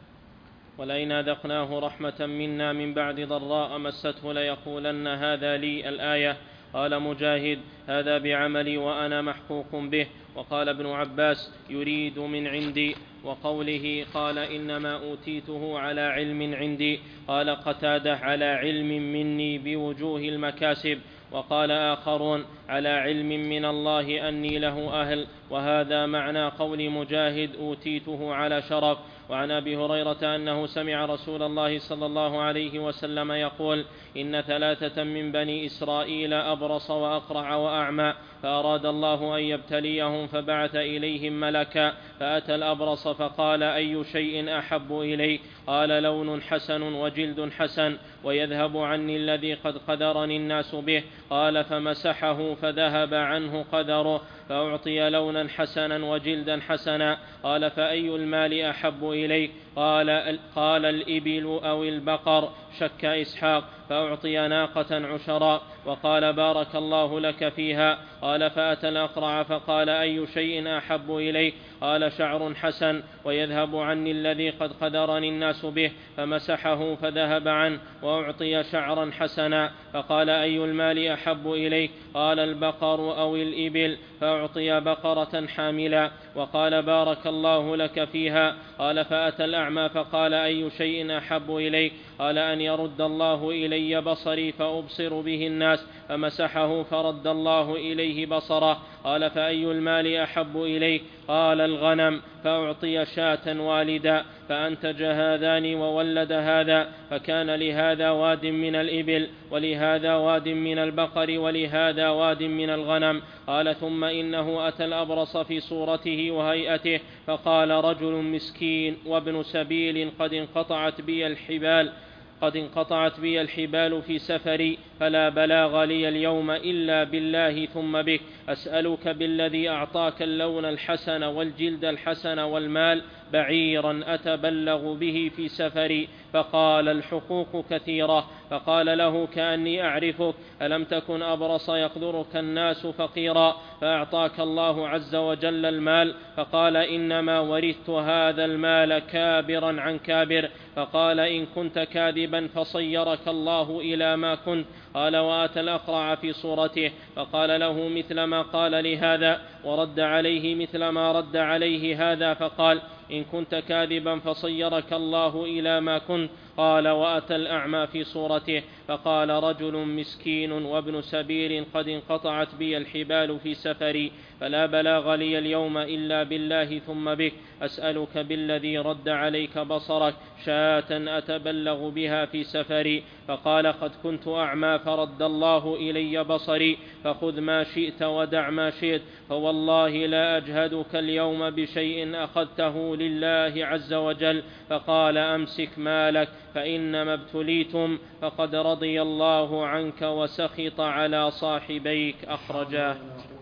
ولئن أذقناه رحمة منا من بعد ضراء مسته ليقولن هذا لي. الآية. قال مجاهد: هذا بعملي وأنا محقوق به. وقال ابن عباس: يريد من عندي. وقوله قال إنما أوتيته على علم عندي، قال قتادة: على علم مني بوجوه المكاسب. وقال آخرون: على علم من الله أني له أهل. وهذا معنى قول مجاهد: أوتيته على شرف. وعن أبي هريرة أنه سمع رسول الله صلى الله عليه وسلم يقول: إن ثلاثة من بني إسرائيل أبرص وأقرع وأعمى، فأراد الله أن يبتليهم فبعث إليهم ملكا، فأتى الأبرص فقال: أي شيء أحب إليك؟ قال: لون حسن وجلد حسن ويذهب عني الذي قد قدرني الناس به. قال: فمسحه فذهب عنه قدره، فأعطي لونا حسنا وجلدا حسنا. قال: فأي المال أحب إليك؟ قال, قال الإبل أو البقر؟ شك إسحاق، فأعطي ناقة عشرا. وقال: بارك الله لك فيها. قال: فأتى الأقرع فقال: أي شيء أحب إليك؟ قال: شعر حسن ويذهب عني الذي قد قدرني الناس به. فمسحه فذهب عنه، وأعطي شعرا حسنا. فقال: أي المال أحب إليك؟ قال: البقر أو الإبل؟ فأعطي بقرة حاملا. وقال: بارك الله لك فيها. قال: فأتى الأعمى فقال: أي شيء أحب إليك؟ قال: أن يرد الله إلي بصري فأبصر به الناس. فمسحه فرد الله إليه بصره. قال: فأي المال أحب إليك؟ قال: الغنم. فأعطي شاة والدا، فأنتج هذان وولد هذا، فكان لهذا واد من الإبل ولهذا واد من البقر ولهذا واد من الغنم. قال: ثم إنه أتى الأبرص في صورته وهيئته فقال: رجل مسكين وابن سبيل قد انقطعت بي الحبال قد انقطعت بي الحبال في سفري، فلا بلاغ لي اليوم إلا بالله ثم بك، أسألك بالذي أعطاك اللون الحسن والجلد الحسن والمال بعيرا أتبلغ به في سفري. فقال: الحقوق كثيرة. فقال له: كأني أعرفك، ألم تكن أبرص يقدرك الناس فقيرا فأعطاك الله عز وجل المال؟ فقال: إنما ورثت هذا المال كابرا عن كابر. فقال: إن كنت كاذبا فصيرك الله إلى ما كنت. قال: وآتى الأقرع في صورته فقال له مثل ما قال لهذا، ورد عليه مثل ما رد عليه هذا، فقال: إن كنت كاذبا فصيرك الله إلى ما كنت. قال: وأتى الأعمى في صورته فقال: رجل مسكين وابن سبيل قد انقطعت بي الحبال في سفري، فلا بلاغ لي اليوم إلا بالله ثم بك، أسألك بالذي رد عليك بصرك شاة أتبلغ بها في سفري. فقال: قد كنت أعمى فرد الله إلي بصري، فخذ ما شئت ودع ما شئت، فوالله لا أجهدك اليوم بشيء أخذته لله عز وجل. فقال: أمسك مالك فإنما ابتليتم، فقد رضي الله عنك وسخط على صاحبيك. أخرجاه.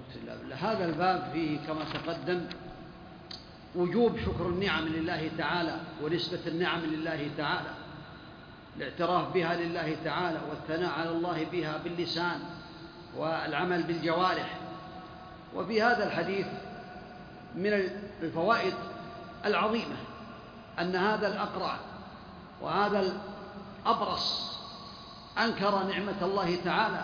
هذا الباب فيه كما تقدم وجوب شكر النعم لله تعالى ونسبة النعم لله تعالى، الاعتراف بها لله تعالى والثناء على الله بها باللسان والعمل بالجوارح. وفي هذا الحديث من الفوائد العظيمة أن هذا الأقرع وهذا الأبرص أنكر نعمة الله تعالى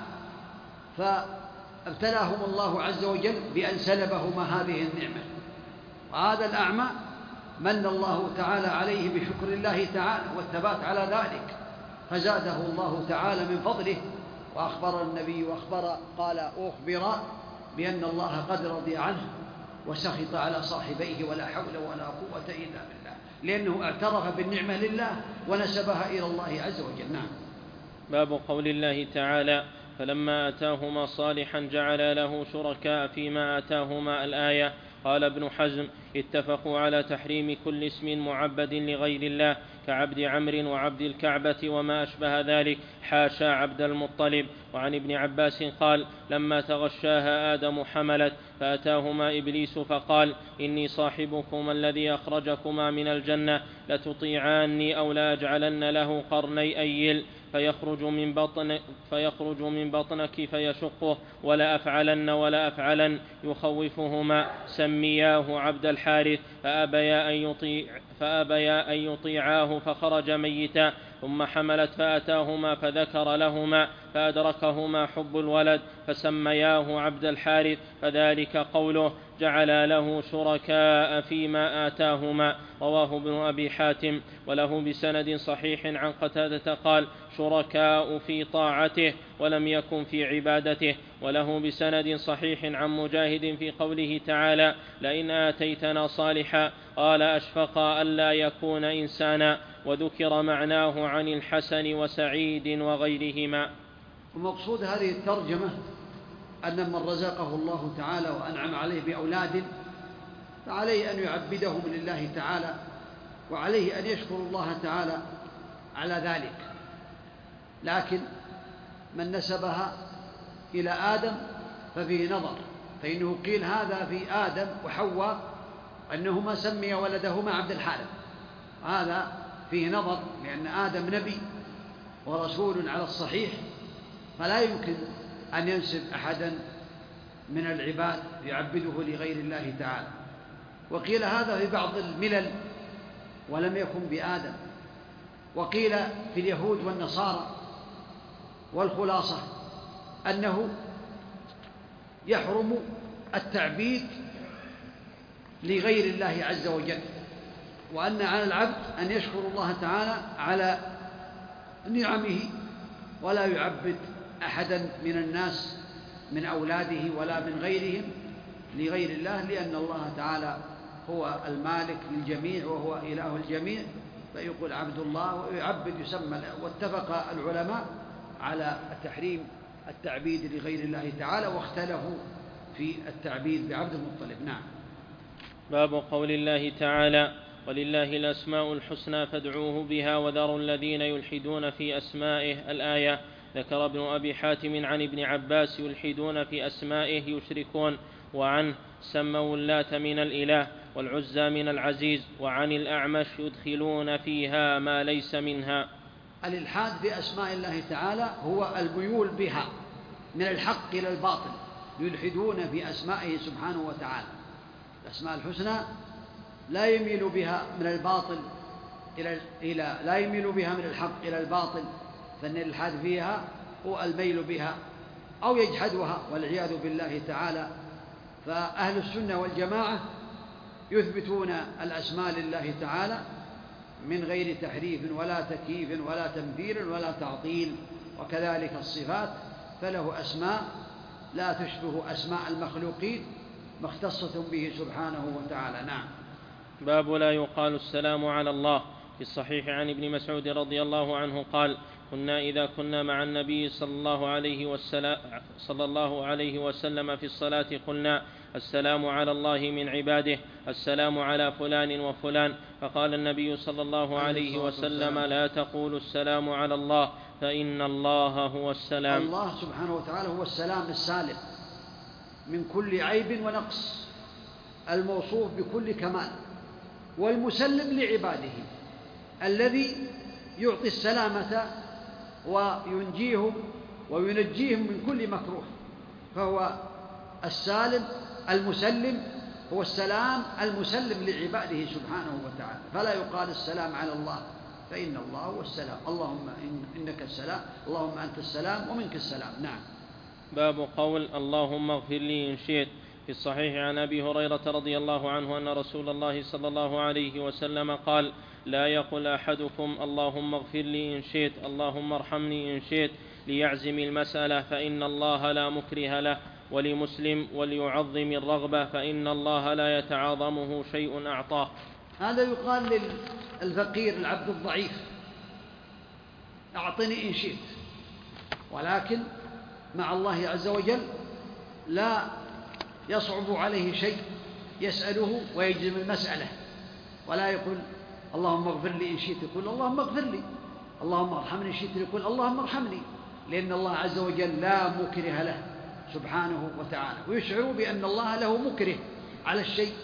فابتلاهم الله عز وجل بأن سلبهما هذه النعمة. وهذا الأعمى من الله تعالى عليه بشكر الله تعالى والثبات على ذلك، فزاده الله تعالى من فضله. وأخبر النبي وأخبر قال أخبر بأن الله قد رضي عنه وسخط على صاحبيه ولا حول ولا قوة إلا بالله، لأنه اعترف بالنعمة لله ونسبها إلى الله عز وجل. نعم. باب قول الله تعالى: فلما آتاهما صالحا جعل له شركاء فيما آتاهما. الآية. قال ابن حزم: اتفقوا على تحريم كل اسم معبد لغير الله كعبد عمرو وعبد الكعبة وما أشبه ذلك، حاشا عبد المطلب. وعن ابن عباس قال: لما تغشاها آدم حملت، فأتاهما إبليس فقال: إني صاحبكما الذي أخرجكما من الجنة، لتطيعاني أو لأجعلن له قرني أيل فيخرج من, بطن فيخرج من بطنك فيشقه، ولا أفعلن ولا أفعلن، يخوفهما. سمياه عبد الحارث، فأبيا أن, يطيع فأبيا أن يطيعاه فخرج ميتا. ثم حملت فأتاهما فذكر لهما فأدركهما حب الولد فسمياه عبد الحارث، فذلك قوله: جعل له شركاء فيما آتاهما. رواه ابن أبي حاتم وله بسند صحيح عن قتادة قال: شركاء في طاعته ولم يكن في عبادته. وله بسند صحيح عن مجاهد في قوله تعالى: لئن آتيتنا صالحا، قال: أشفق ألا يكون إنسانا. وذكر معناه عن الحسن وسعيد وغيرهما. ومقصود هذه الترجمة أن من رزقه الله تعالى وأنعم عليه بأولاد فعليه أن يعبدهم لله تعالى، وعليه أن يشكر الله تعالى على ذلك. لكن من نسبها إلى آدم ففيه نظر، فإنه قيل هذا في آدم وحواء أنهما سمي ولدهما عبد الحارث، هذا فيه نظر، لأن آدم نبي ورسول على الصحيح، فلا يمكن أن ينسب أحدا من العباد يعبده لغير الله تعالى. وقيل هذا في بعض الملل ولم يكن بآدم، وقيل في اليهود والنصارى. والخلاصة أنه يحرم التعبيد لغير الله عز وجل، وأن على العبد أن يشكر الله تعالى على نعمه، ولا يعبد أحدا من الناس من أولاده ولا من غيرهم لغير الله، لأن الله تعالى هو المالك للجميع وهو إله الجميع، فيقول عبد الله ويعبد يسمى. واتفق العلماء على تحريم التعبيد لغير الله تعالى، واختلفوا في التعبيد بعبد المطلب. نعم. باب قول الله تعالى: ولله الأسماء الحسنى فادعوه بها وذروا الذين يلحدون في أسمائه. الآية. ذكر ابن أبي حاتم عن ابن عباس: يلحدون في أسمائه يشركون. وعنه: سموا اللات من الإله والعزى من العزيز. وعن الأعمش: يدخلون فيها ما ليس منها. الإلحاد في أسماء الله تعالى هو الميول بها من الحق إلى الباطل، يلحدون في أسمائه سبحانه وتعالى. الأسماء الحسنى لا يميل بها من الباطل إلى إلى لا يميل بها من الحق إلى الباطل، فإن الإلحاد فيها هو الميل بها أو يجحدها والعياذ بالله تعالى. فأهل السنة والجماعة يثبتون الأسماء لله تعالى من غير تحريف ولا تكييف ولا تمثيل ولا تعطيل، وكذلك الصفات، فله أسماء لا تشبه أسماء المخلوقين مختصة به سبحانه وتعالى. نعم. باب لا يقال السلام على الله. في الصحيح عن ابن مسعود رضي الله عنه قال: كنا إذا كنا مع النبي صلى الله عليه وسلم, صلى الله عليه وسلم في الصلاة قلنا: السلام على الله من عباده، السلام على فلان وفلان. فقال النبي صلى الله عليه وسلم: لا تقولوا السلام على الله، فإن الله هو السلام. الله سبحانه وتعالى هو السلام السالم من كل عيب ونقص، الموصوف بكل كمال، والمسلم لعباده، الذي يعطي السلامة وينجيهم وينجيهم من كل مكروه، فهو السالم المسلم، هو السلام المسلم لعباده سبحانه وتعالى. فلا يقال السلام على الله، فإن الله هو السلام. اللهم إن إنك السلام، اللهم أنت السلام ومنك السلام. نعم. باب قول: اللهم اغفر لي إن شئت. في الصحيح عن أبي هريرة رضي الله عنه أن رسول الله صلى الله عليه وسلم قال: لا يقل أحدكم اللهم اغفر لي إن شئت، اللهم ارحمني إن شئت، ليعزم المسألة فإن الله لا مكره له. ولمسلم: وليعظم الرغبة فإن الله لا يتعاظمه شيء أعطاه. هذا يقال للفقير العبد الضعيف: أعطني إن شئت. ولكن مع الله عز وجل لا يصعب عليه شيء يسأله ويجزم المسألة، ولا يقول اللهم اغفر لي إن شئت يقول اللهم اغفر لي، اللهم ارحمني إن شئت يقول اللهم ارحمني، لأن الله عز وجل لا مكره له سبحانه وتعالى، ويشعر بأن الله له مكره على الشيء،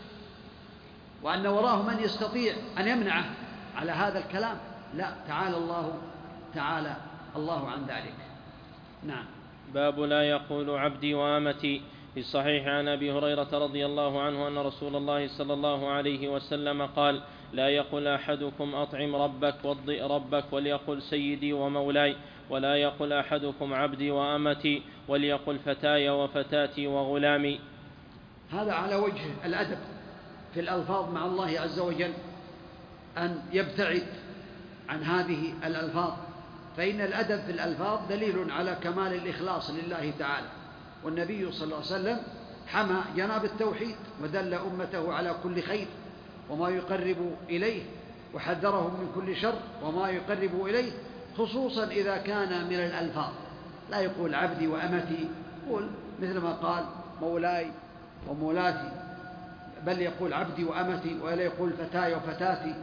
وأن وراه من يستطيع أن يمنعه على هذا الكلام. لا، تعالى الله تعالى الله عن ذلك. نعم. باب لا يقول عبدي وامتي. في الصحيح عن أبي هريرة رضي الله عنه أن رسول الله صلى الله عليه وسلم قال: لا يقل أحدكم أطعم ربك واضئ ربك، وليقل سيدي ومولاي، ولا يقل أحدكم عبدي وأمتي، وليقل فتاي وفتاتي وغلامي. هذا على وجه الأدب في الألفاظ مع الله عز وجل، أن يبتعد عن هذه الألفاظ، فإن الأدب في الألفاظ دليل على كمال الإخلاص لله تعالى. والنبي صلى الله عليه وسلم حمى جناب التوحيد ودل أمته على كل خير وما يقرب إليه، وحذرهم من كل شر وما يقرب إليه، خصوصا إذا كان من الألفاظ. لا يقول عبدي وأمتي، يقول مثل ما قال مولاي ومولاتي، بل يقول عبدي وأمتي، ولا يقول فتاي وفتاتي،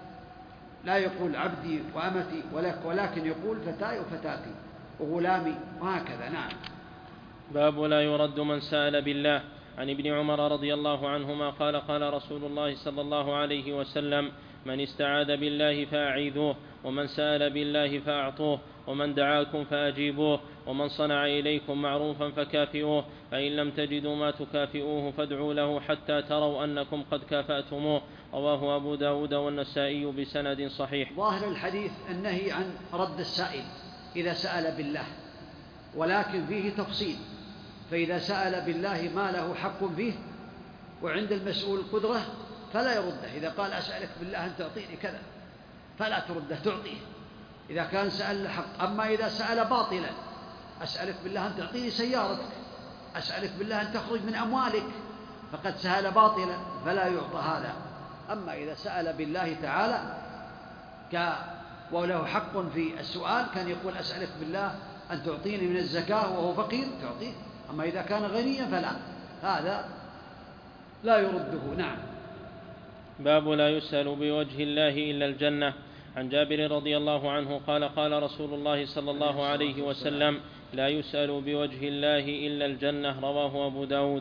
لا يقول عبدي وأمتي ولكن يقول فتاي وفتاتي وغلامي، وهكذا. نعم. باب لا يرد من سأل بالله. عن ابن عمر رضي الله عنهما قال: قال رسول الله صلى الله عليه وسلم: من استعاذ بالله فأعيذوه، ومن سأل بالله فأعطوه، ومن دعاكم فأجيبوه، ومن صنع إليكم معروفا فكافئوه، فإن لم تجدوا ما تكافئوه فادعوا له حتى تروا أنكم قد كافأتموه. رواه أبو داود والنسائي بسند صحيح. ظاهر الحديث النهي عن رد السائل إذا سأل بالله، ولكن فيه تفصيل، فإذا سأل بالله ما له حق فيه وعند المسؤول قدرة فلا يرده. إذا قال أسألك بالله أن تعطيني كذا فلا ترده، تعطيه إذا كان سأل حق. أما إذا سأل باطلا: أسألك بالله أن تعطيني سيارتك، أسألك بالله أن تخرج من أموالك، فقد سأل باطلا فلا يعطى هذا. أما إذا سأل بالله تعالى ك وله حق في السؤال، كان يقول أسألك بالله أن تعطيني من الزكاة وهو فقير تعطيه. أما إذا كان غنيا فلا، هذا لا يرده. نعم. باب لا يسأل بوجه الله إلا الجنة. عن جابر رضي الله عنه قال: قال رسول الله صلى الله عليه وسلم: لا يسأل بوجه الله إلا الجنة. رواه أبو داود.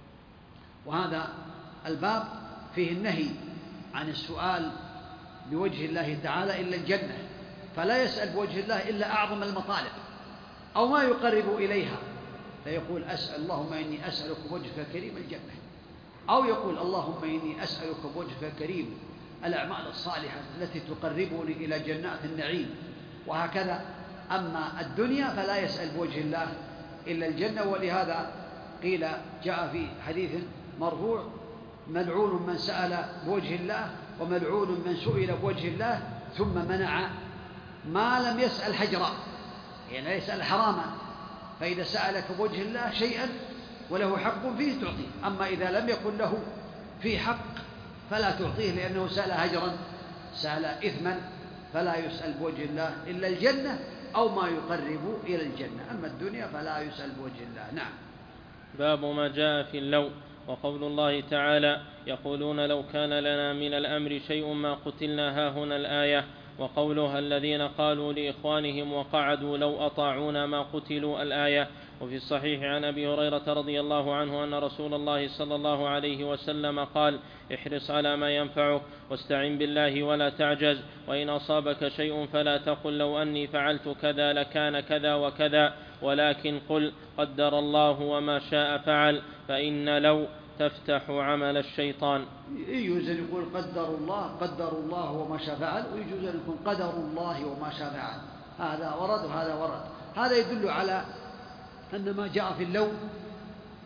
وهذا الباب فيه النهي عن السؤال بوجه الله تعالى إلا الجنة، فلا يسأل بوجه الله إلا أعظم المطالب أو ما يقرب إليها، فيقول أسأل اللهم إني أسألك بوجهك الكريم الجنة، أو يقول اللهم إني أسألك بوجهك الكريم الأعمال الصالحة التي تقربني إلى جنات النعيم، وهكذا. أما الدنيا فلا يسأل بوجه الله إلا الجنة. ولهذا قيل جاء في حديث مرفوع: ملعون من سأل بوجه الله وملعون من سئل بوجه الله ثم منع ما لم يسأل حجرا، يعني لا يسأل حراما. فإذا سألك بوجه الله شيئا وله حق فيه تعطيه، أما إذا لم يكن له فيه حق فلا تعطيه، لأنه سأل هجرا، سأل إثما، فلا يسأل بوجه الله إلا الجنة أو ما يقرب إلى الجنة. أما الدنيا فلا يسأل بوجه الله. نعم. باب ما جاء في اللوم. وقول الله تعالى: يقولون لو كان لنا من الأمر شيء ما قتلنا هاهنا الآية. وقولها: الذين قالوا لإخوانهم وقعدوا لو أطاعونا ما قتلوا الآية. وفي الصحيح عن أبي هريرة رضي الله عنه أن رسول الله صلى الله عليه وسلم قال: احرص على ما ينفعك واستعن بالله ولا تعجز، وإن أصابك شيء فلا تقل لو أني فعلت كذا لكان كذا وكذا، ولكن قل قدر الله وما شاء فعل، فإن لو تفتح عمل الشيطان. يجوز أن يقول قدر الله قدر الله وما شاء فعل، ويجوز أن يكون قدر الله وما شاء فعل. هذا ورد وهذا ورد. هذا يدل على أن ما جاء في اللوم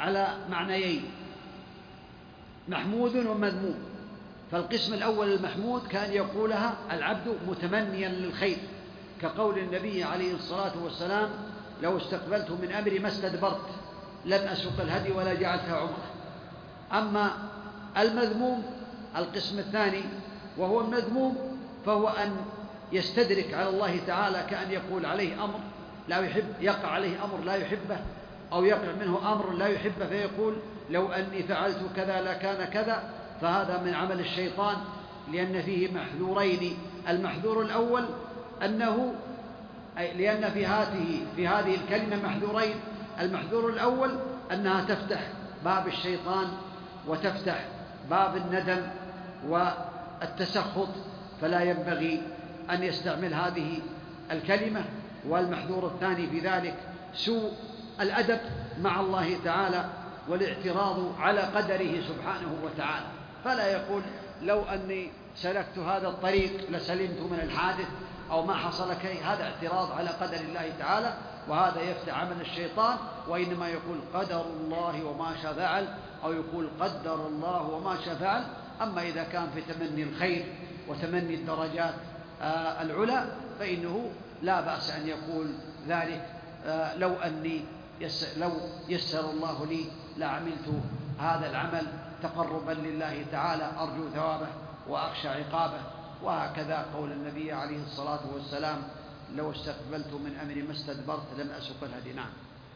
على معنيين، محمود ومذموم. فالقسم الأول المحمود كان يقولها العبد متمنيا للخير، كقول النبي عليه الصلاة والسلام: لو استقبلت من أمري ما استدبرت لم أسق الهدي ولا جعلتها عمره. أما المذموم القسم الثاني وهو المذموم فهو أن يستدرك على الله تعالى، كأن يقول عليه أمر لا يحب، يقع عليه أمر لا يحبه، أو يقع منه أمر لا يحبه فيقول: لو أني فعلت كذا لكان كذا. فهذا من عمل الشيطان، لأن فيه محذورين. المحذور الأول أنه لأن في هذه في هذه الكلمة محذورين. المحذور الأول أنها تفتح باب الشيطان وتفتح باب الندم والتسخط، فلا ينبغي أن يستعمل هذه الكلمة. والمحذور الثاني في ذلك سوء الأدب مع الله تعالى والاعتراض على قدره سبحانه وتعالى، فلا يقول: لو أني سلكت هذا الطريق لسلمت من الحادث أو ما حصل كي. هذا اعتراض على قدر الله تعالى، وهذا يفتح عمل الشيطان. وإنما يقول: قدر الله وما شاء فعل، أو يقول: قدر الله وما شاء فعل. أما إذا كان في تمني الخير وتمني الدرجات آه العلى فإنه لا بأس أن يقول ذلك: آه لو أني يسر لو يسر الله لي لعملت هذا العمل تقربا لله تعالى، أرجو ثوابه وأخشى عقابه. وهكذا قول النبي عليه الصلاة والسلام: لو استقبلت من أمري ما استدبرت لم أسق الهدي. نعم.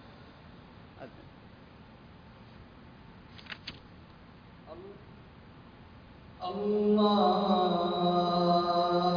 الله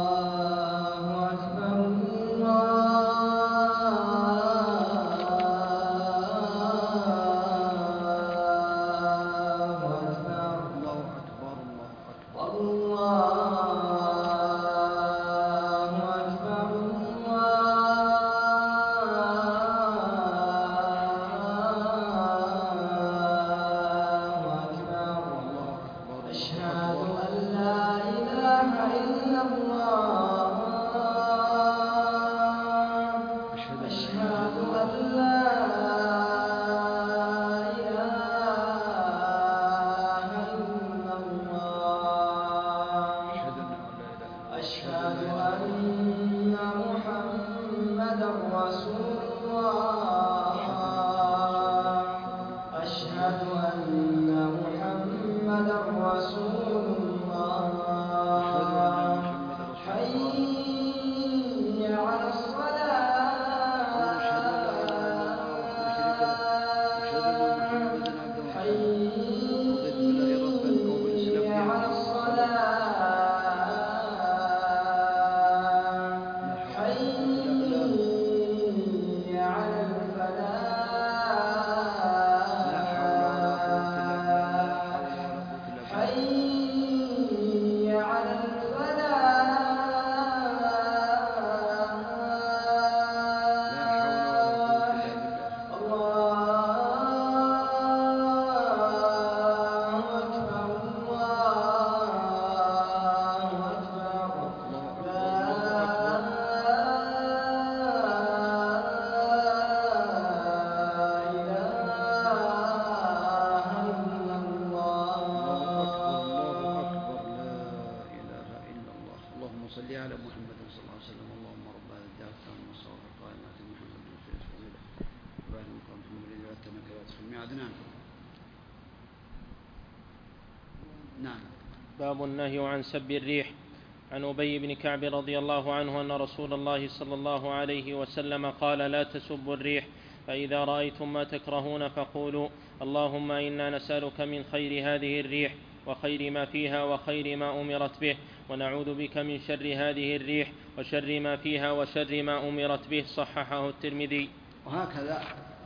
باب النهي عن سب الريح. عن أبي بن كعب رضي الله عنه أن رسول الله صلى الله عليه وسلم قال: لا تسبوا الريح، فإذا رأيتم ما تكرهون فقولوا: اللهم إنا نسألك من خير هذه الريح وخير ما فيها وخير ما أمرت به، ونعوذ بك من شر هذه الريح وشر ما فيها وشر ما أمرت به. صححه الترمذي. وهكذا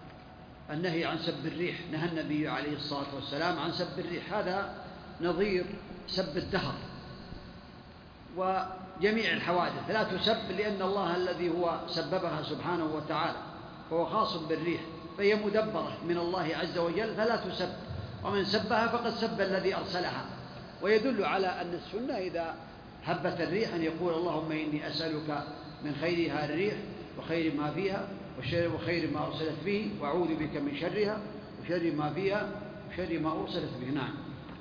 النهي عن سب الريح، نهى النبي عليه الصلاة والسلام عن سب الريح. هذا نظير سب الدهر وجميع الحوادث. لا تسب لأن الله الذي هو سببها سبحانه وتعالى فهو خاص بالريح، فهي مدبرة من الله عز وجل، فلا تسب. ومن سبها فقد سب الذي أرسلها. ويدل على أن السنة إذا هبت الريح أن يقول: اللهم إني أسألك من خيرها الريح وخير ما فيها وخير ما أرسلت به، وأعوذ بك من شرها وشر ما فيها وشر ما أرسلت به. نعم.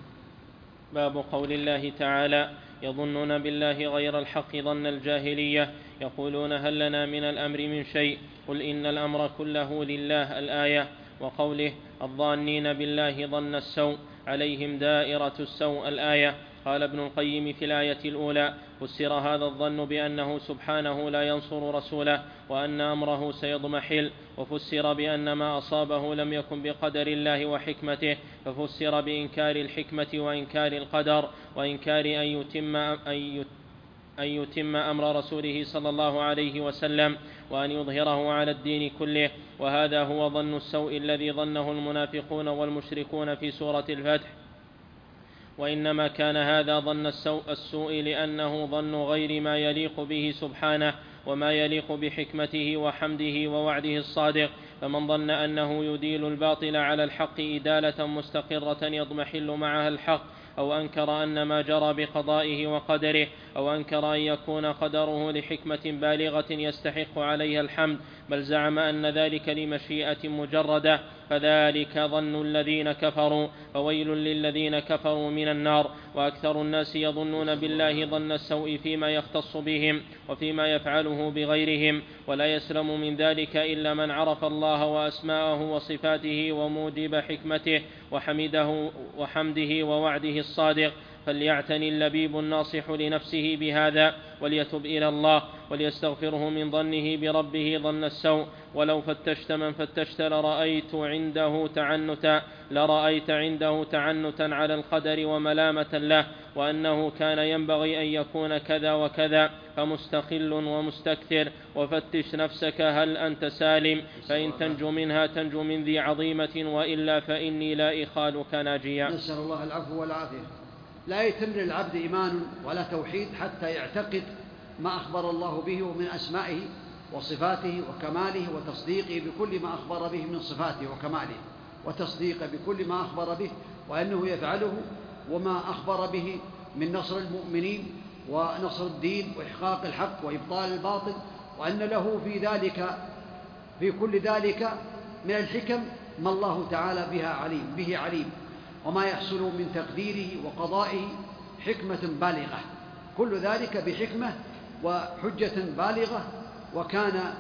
باب قول الله تعالى: يظنون بالله غير الحق ظن الجاهلية يقولون هل لنا من الأمر من شيء قل إن الأمر كله لله. الآية. وقوله: الظانين بالله ظن السوء عليهم دائرة السوء. الآية. قال ابن القيم في الآية الأولى: فسر هذا الظن بأنه سبحانه لا ينصر رسوله وأن أمره سيضمحل، وفسر بأن ما أصابه لم يكن بقدر الله وحكمته، ففسر بإنكار الحكمة وإنكار القدر وإنكار أن يتم, أن يتم أمر رسوله صلى الله عليه وسلم وأن يظهره على الدين كله. وهذا هو ظن السوء الذي ظنه المنافقون والمشركون في سورة الفتح. وإنما كان هذا ظن السوء لأنه ظن غير ما يليق به سبحانه وما يليق بحكمته وحمده ووعده الصادق. فمن ظن أنه يديل الباطل على الحق إدالة مستقرة يضمحل معها الحق، أو أنكر أن ما جرى بقضائه وقدره، أو أنكر أن يكون قدره لحكمة بالغة يستحق عليها الحمد، بل زعم أن ذلك لمشيئة مجردة، فذلك ظن الذين كفروا، فويل للذين كفروا من النار. وأكثر الناس يظنون بالله ظن السوء فيما يختص بهم وفيما يفعله بغيرهم، ولا يسلم من ذلك إلا من عرف الله وأسماءه وصفاته وموجب حكمته وحمده, وحمده ووعده الصادق. فليعتني اللبيب الناصح لنفسه بهذا وليتب إلى الله وليستغفره من ظنه بربه ظن السوء. ولو فتشت من فتشت لرأيت عنده تعنتا لرأيت عنده تعنتا على القدر وملامة له، وأنه كان ينبغي أن يكون كذا وكذا، فمستقل ومستكثر. وفتش نفسك هل أنت سالم، فإن تنجو منها تنجو من ذي عظيمة، وإلا فإني لا إخالك ناجيا. نسأل الله العفو والعافية. لا يتم للعبد إيمان ولا توحيد حتى يعتقد ما أخبر الله به من أسمائه وصفاته وكماله، وتصديقه بكل ما أخبر به من صفاته وكماله، وتصديق بكل ما أخبر به وأنه يفعله، وما أخبر به من نصر المؤمنين ونصر الدين وإحقاق الحق وإبطال الباطل، وأن له في ذلك في كل ذلك من الحكم ما الله تعالى بها عليم به عليم، وما يحصل من تقديره وقضائه حكمة بالغة، كل ذلك بحكمة وحجة بالغة. وكان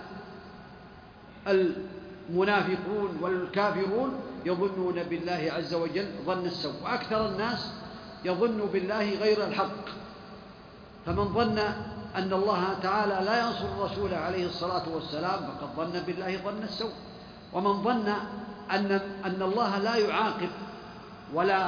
المنافقون والكافرون يظنون بالله عز وجل ظن السوء، وأكثر الناس يظن بالله غير الحق. فمن ظن أن الله تعالى لا ينصر الرسول عليه الصلاة والسلام فقد ظن بالله ظن السوء. ومن ظن أن, أن الله لا يعاقب ولا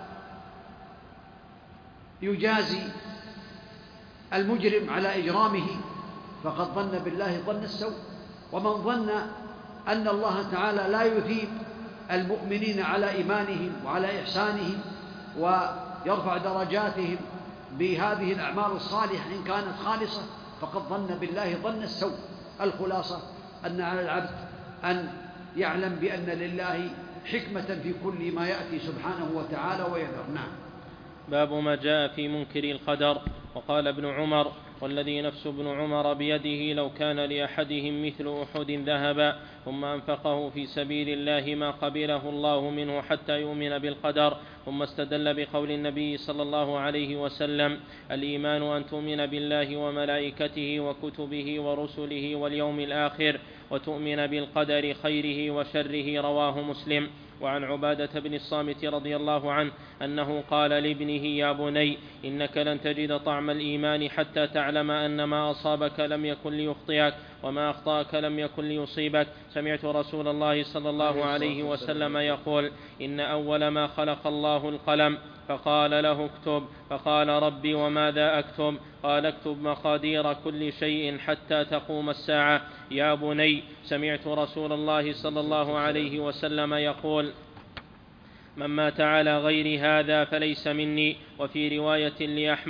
يجازي المجرم على إجرامه فقد ظن بالله ظن السوء. ومن ظن أن الله تعالى لا يثيب المؤمنين على إيمانهم وعلى إحسانهم ويرفع درجاتهم بهذه الأعمال الصالحة إن كانت خالصة فقد ظن بالله ظن السوء. الخلاصة أن على العبد أن يعلم بأن لله حكمة في كل ما يأتي سبحانه وتعالى ويذر. نعم. باب ما جاء في منكر القدر. وقال ابن عمر: والذي نفس ابن عمر بيده لو كان لأحدهم مثل أحد ذهبا ثم أنفقه في سبيل الله ما قبله الله منه حتى يؤمن بالقدر. ثم استدل بقول النبي صلى الله عليه وسلم: الإيمان أن تؤمن بالله وملائكته وكتبه ورسله واليوم الآخر وتؤمن بالقدر خيره وشره. رواه مسلم. وعن عبادة بن الصامت رضي الله عنه أنه قال لابنه: يا بني إنك لن تجد طعم الإيمان حتى تعلم أن ما أصابك لم يكن ليخطئك وما أخطأك لم يكن ليصيبك. سمعت رسول الله صلى الله عليه وسلم يقول: إن أول ما خلق الله القلم فقال له اكتب، فقال: ربي وماذا أكتب؟ قال: اكتب مقادير كل شيء حتى تقوم الساعة. يا بني سمعت رسول الله صلى الله عليه وسلم يقول: من مات على غير هذا فليس مني. وفي رواية لأحمد: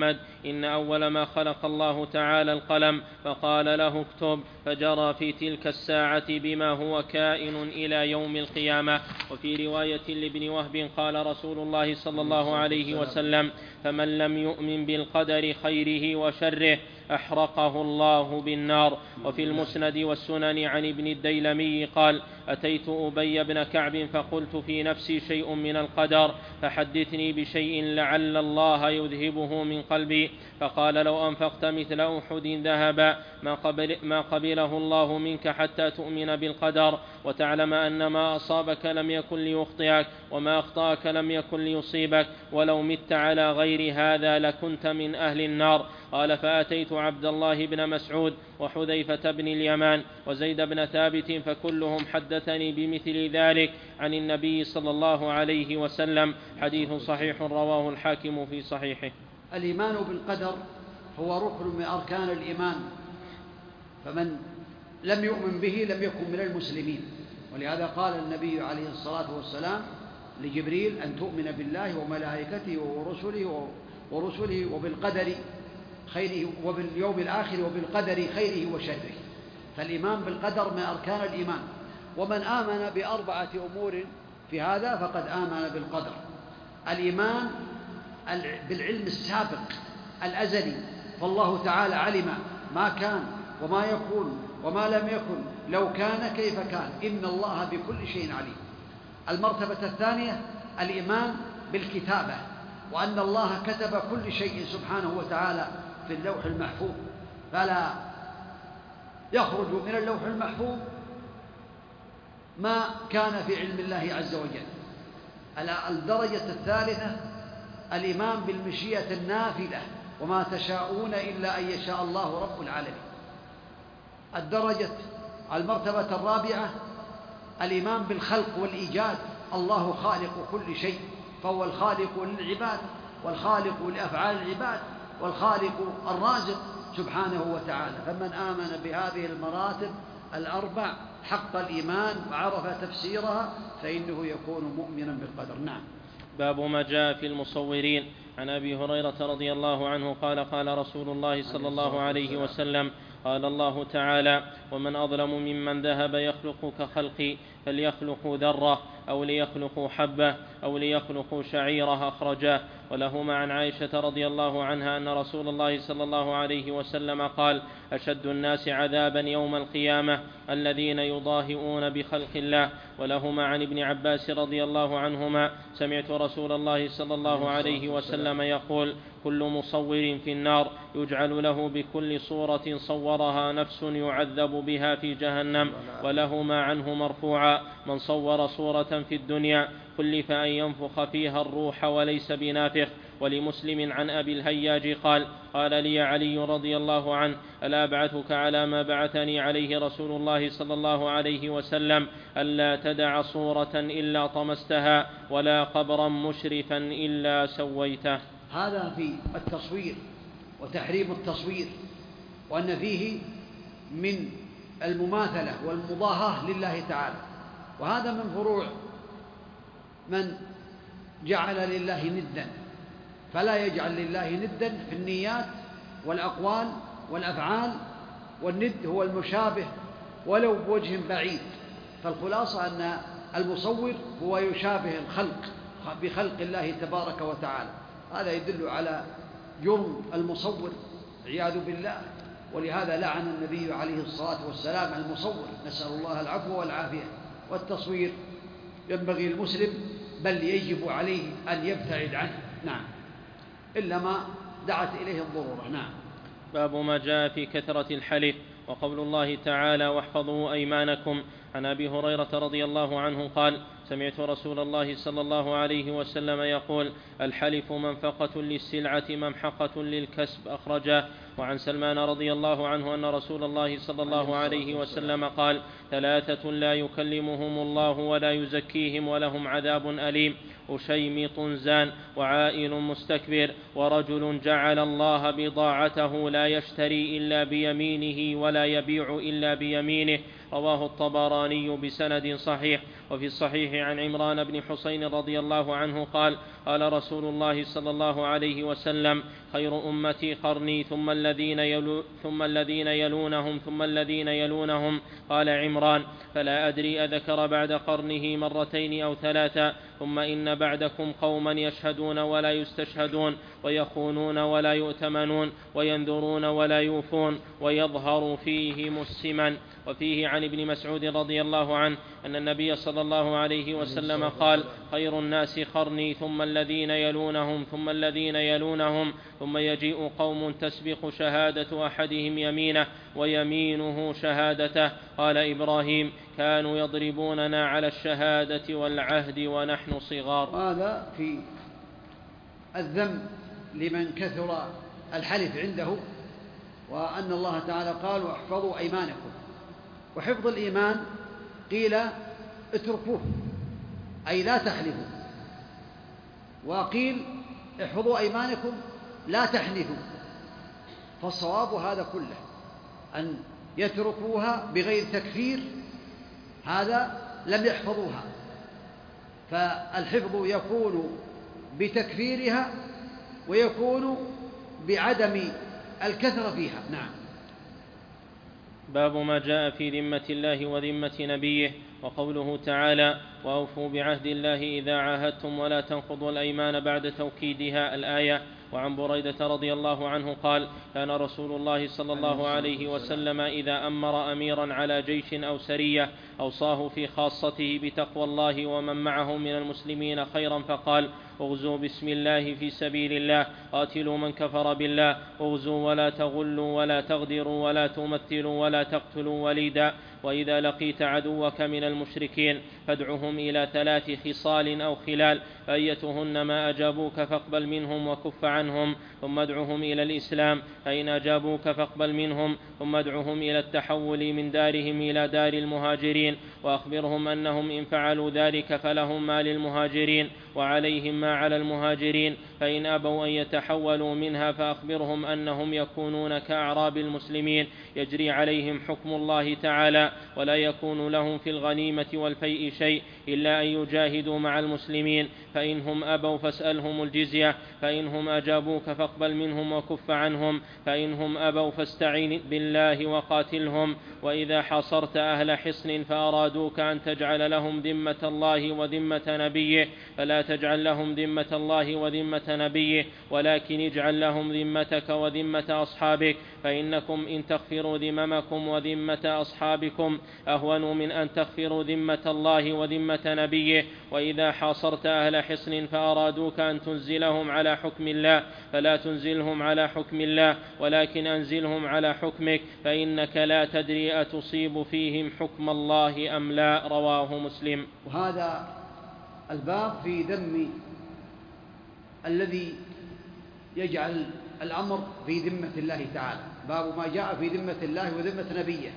إن أول ما خلق الله تعالى القلم فقال له اكتب، فجرى في تلك الساعة بما هو كائن إلى يوم القيامة. وفي رواية لابن وهب قال رسول الله صلى الله عليه وسلم: فمن لم يؤمن بالقدر خيره وشره أحرقه الله بالنار. وفي المسند والسنن عن ابن الديلمي قال: أتيت أبي بن كعب فقلت في نفسي شيء من القدر فحدثني بشيء لعل الله يذهبه من قلبي. فقال: لو أنفقت مثل أحد ذهبا ما, قبل ما قبله الله منك حتى تؤمن بالقدر وتعلم أن ما أصابك لم يكن ليخطئك وما أخطأك لم يكن ليصيبك، ولو مت على غير هذا لكنت من أهل النار. قال: فأتيت عبد الله بن مسعود وحذيفة بن اليمان وزيد بن ثابت فكلهم حدثني بمثل ذلك عن النبي صلى الله عليه وسلم. حديث صحيح رواه الحاكم في صحيحه. الإيمان بالقدر هو ركن من أركان الإيمان، فمن لم يؤمن به لم يكن من المسلمين. ولهذا قال النبي عليه الصلاة والسلام لجبريل أن تؤمن بالله وملائكته ورسله ورسله وبالقدر خيره وباليوم الآخر وبالقدر خيره وشره. فالإيمان بالقدر من أركان الإيمان، ومن آمن بأربعة أمور في هذا فقد آمن بالقدر. الإيمان بالعلم السابق الأزلي، فالله تعالى علم ما كان وما يكون وما لم يكن، لو كان كيف كان، إن الله بكل شيء عليم. المرتبة الثانية الإيمان بالكتابة، وأن الله كتب كل شيء سبحانه وتعالى في اللوح المحفوظ، فلا يخرج من اللوح المحفوظ ما كان في علم الله عز وجل. الدرجة الثالثة الإيمان بالمشيئة النافذة، وما تشاءون إلا أن يشاء الله رب العالمين. الدرجة المرتبة الرابعة الإيمان بالخلق والإيجاد، الله خالق كل شيء، فهو الخالق للعباد والخالق لأفعال العباد والخالق الرازق سبحانه وتعالى. فمن آمن بهذه المراتب الأربع حق الإيمان وعرف تفسيرها فإنه يكون مؤمنا بالقدر. نعم. باب ما جاء في المصورين. عن أبي هريرة رضي الله عنه قال: قال رسول الله صلى الله عليه وسلم: قال الله تعالى: ومن أظلم ممن ذهب يخلق كخلقي، فليخلقوا ذرة أو ليخلقوا حبة أو ليخلقوا شعيرة. أخرجاه. ولهما عن عائشة رضي الله عنها أن رسول الله صلى الله عليه وسلم قال: أشد الناس عذابا يوم القيامة الذين يضاهئون بخلق الله. ولهما عن ابن عباس رضي الله عنهما: سمعت رسول الله صلى الله عليه وسلم يقول: كل مصور في النار، يجعل له بكل صورة صورها نفس يعذب بها في جهنم. ولهما عنه مرفوعا: من صور صورة في الدنيا كلف أن ينفخ فيها الروح وليس بنافخ. ولمسلم عن أبي الهياج قال: قال لي علي رضي الله عنه: ألا أبعثك على ما بعثني عليه رسول الله صلى الله عليه وسلم: ألا تدع صورة إلا طمستها ولا قبرا مشرفا إلا سويته. هذا في التصوير وتحريم التصوير، وأن فيه من المماثلة والمضاهاة لله تعالى، وهذا من فروع من جعل لله ندا، فلا يجعل لله ندا في النيات والأقوال والأفعال، والند هو المشابه ولو بوجه بعيد. فالخلاصة أن المصور هو يشابه الخلق بخلق الله تبارك وتعالى. هذا يدل على جرم المصور عياذ بالله، ولهذا لعن النبي عليه الصلاة والسلام المصور، نسأل الله العفو والعافية. والتصوير ينبغي المسلم بل يجب عليه أن يبتعد عنه، نعم، إلا ما دعت إليه الضرورة. نعم. باب ما جاء في كثرة الحلف. وقول الله تعالى: واحفظوا أيمانكم. عن أبي هريرة رضي الله عنه قال: سمعت رسول الله صلى الله عليه وسلم يقول: الحلف منفقة للسلعة ممحقة للكسب. أخرجاه. وعن سلمان رضي الله عنه أن رسول الله صلى الله عليه وسلم قال: ثلاثة لا يكلمهم الله ولا يزكيهم ولهم عذاب أليم: أشيمط زان، وعائل مستكبر، ورجل جعل الله بضاعته لا يشتري إلا بيمينه ولا يبيع إلا بيمينه. رواه الطبراني بسند صحيح. وفي الصحيح عن عمران بن حسين رضي الله عنه قال قال رسول الله صلى الله عليه وسلم خير أمتي قرني ثم الذين, يلو ثم الذين يلونهم ثم الذين يلونهم. قال عمران فلا أدري أذكر بعد قرنه مرتين أو ثلاثا. ثم إن بعدكم قوما يشهدون ولا يستشهدون ويخونون ولا يؤتمنون وينذرون ولا يوفون ويظهر فيهم السمن. وفيه عن ابن مسعود رضي الله عنه أن النبي صلى الله عليه وسلم قال خير الناس قرني ثم الذين يلونهم ثم الذين يلونهم ثم يجيء قوم تسبق شهادة أحدهم يمينه ويمينه شهادته. قال إبراهيم كانوا يضربوننا على الشهادة والعهد ونحن صغار. هذا في الذم لمن كثر الحلف عنده، وأن الله تعالى قال واحفظوا أيمانكم. وحفظ الإيمان قيل اتركوه أي لا تحلفوا، وقيل احفظوا أيمانكم لا تحلفوا. فالصواب هذا كله، أن يتركوها بغير تكفير، هذا لم يحفظوها. فالحفظ يكون بتكفيرها ويكون بعدم الكثرة فيها. نعم. باب ما جاء في ذمة الله وذمة نبيه، وقوله تعالى وأوفوا بعهد الله إذا عاهدتم ولا تنقضوا الأيمان بعد توكيدها الآية. وعن بريدة رضي الله عنه قال كان رسول الله صلى الله عليه وسلم إذا أمر أميرا على جيش أو سرية أوصاه في خاصته بتقوى الله ومن معه من المسلمين خيرا فقال اغزوا بسم الله في سبيل الله، قاتلوا من كفر بالله، اغزوا ولا تغلوا ولا تغدروا ولا تمثلوا ولا تقتلوا وليدا، وإذا لقيت عدوك من المشركين فادعهم إلى ثلاث خصال أو خلال، فأيتهن ما أجابوك فاقبل منهم وكف عنهم، ثم ادعهم إلى الإسلام، فإن أجابوك فاقبل منهم، ثم ادعهم إلى التحول من دارهم إلى دار المهاجرين، وأخبرهم أنهم إن فعلوا ذلك فلهم ما للمهاجرين وعليهم ما على المهاجرين، فإن أبوا أن يتحولوا منها فأخبرهم أنهم يكونون كأعراب المسلمين يجري عليهم حكم الله تعالى، ولا يكون لهم في الغنيمة والفيء شيء إلا أن يجاهدوا مع المسلمين، فإنهم أبوا فاسألهم الجزية، فإنهم أجابوك فاقبل منهم وكف عنهم، فإنهم أبوا فاستعين بالله وقاتلهم، وإذا حاصرت أهل حصن فأرادوك أن تجعل لهم ذمة الله وذمة نبيه فلا تجعل لهم ذمة الله وذمة نبيه، ولكن اجعل لهم ذمتك وذمة أصحابك، فإنكم إن تغفروا ذممكم وذمة أصحابكم أهون من أن تغفروا ذمة الله وذمة نبيه. وإذا حاصرت أهل حصن فأرادوك أن تنزلهم على حكم الله فلا تنزلهم على حكم الله، ولكن أنزلهم على حكمك، فإنك لا تدري أتصيب فيهم حكم الله أم لا. رواه مسلم. وهذا الباب في ذم الذي يجعل الأمر في ذمة الله تعالى، باب ما جاء في ذمة الله وذمة نبيه.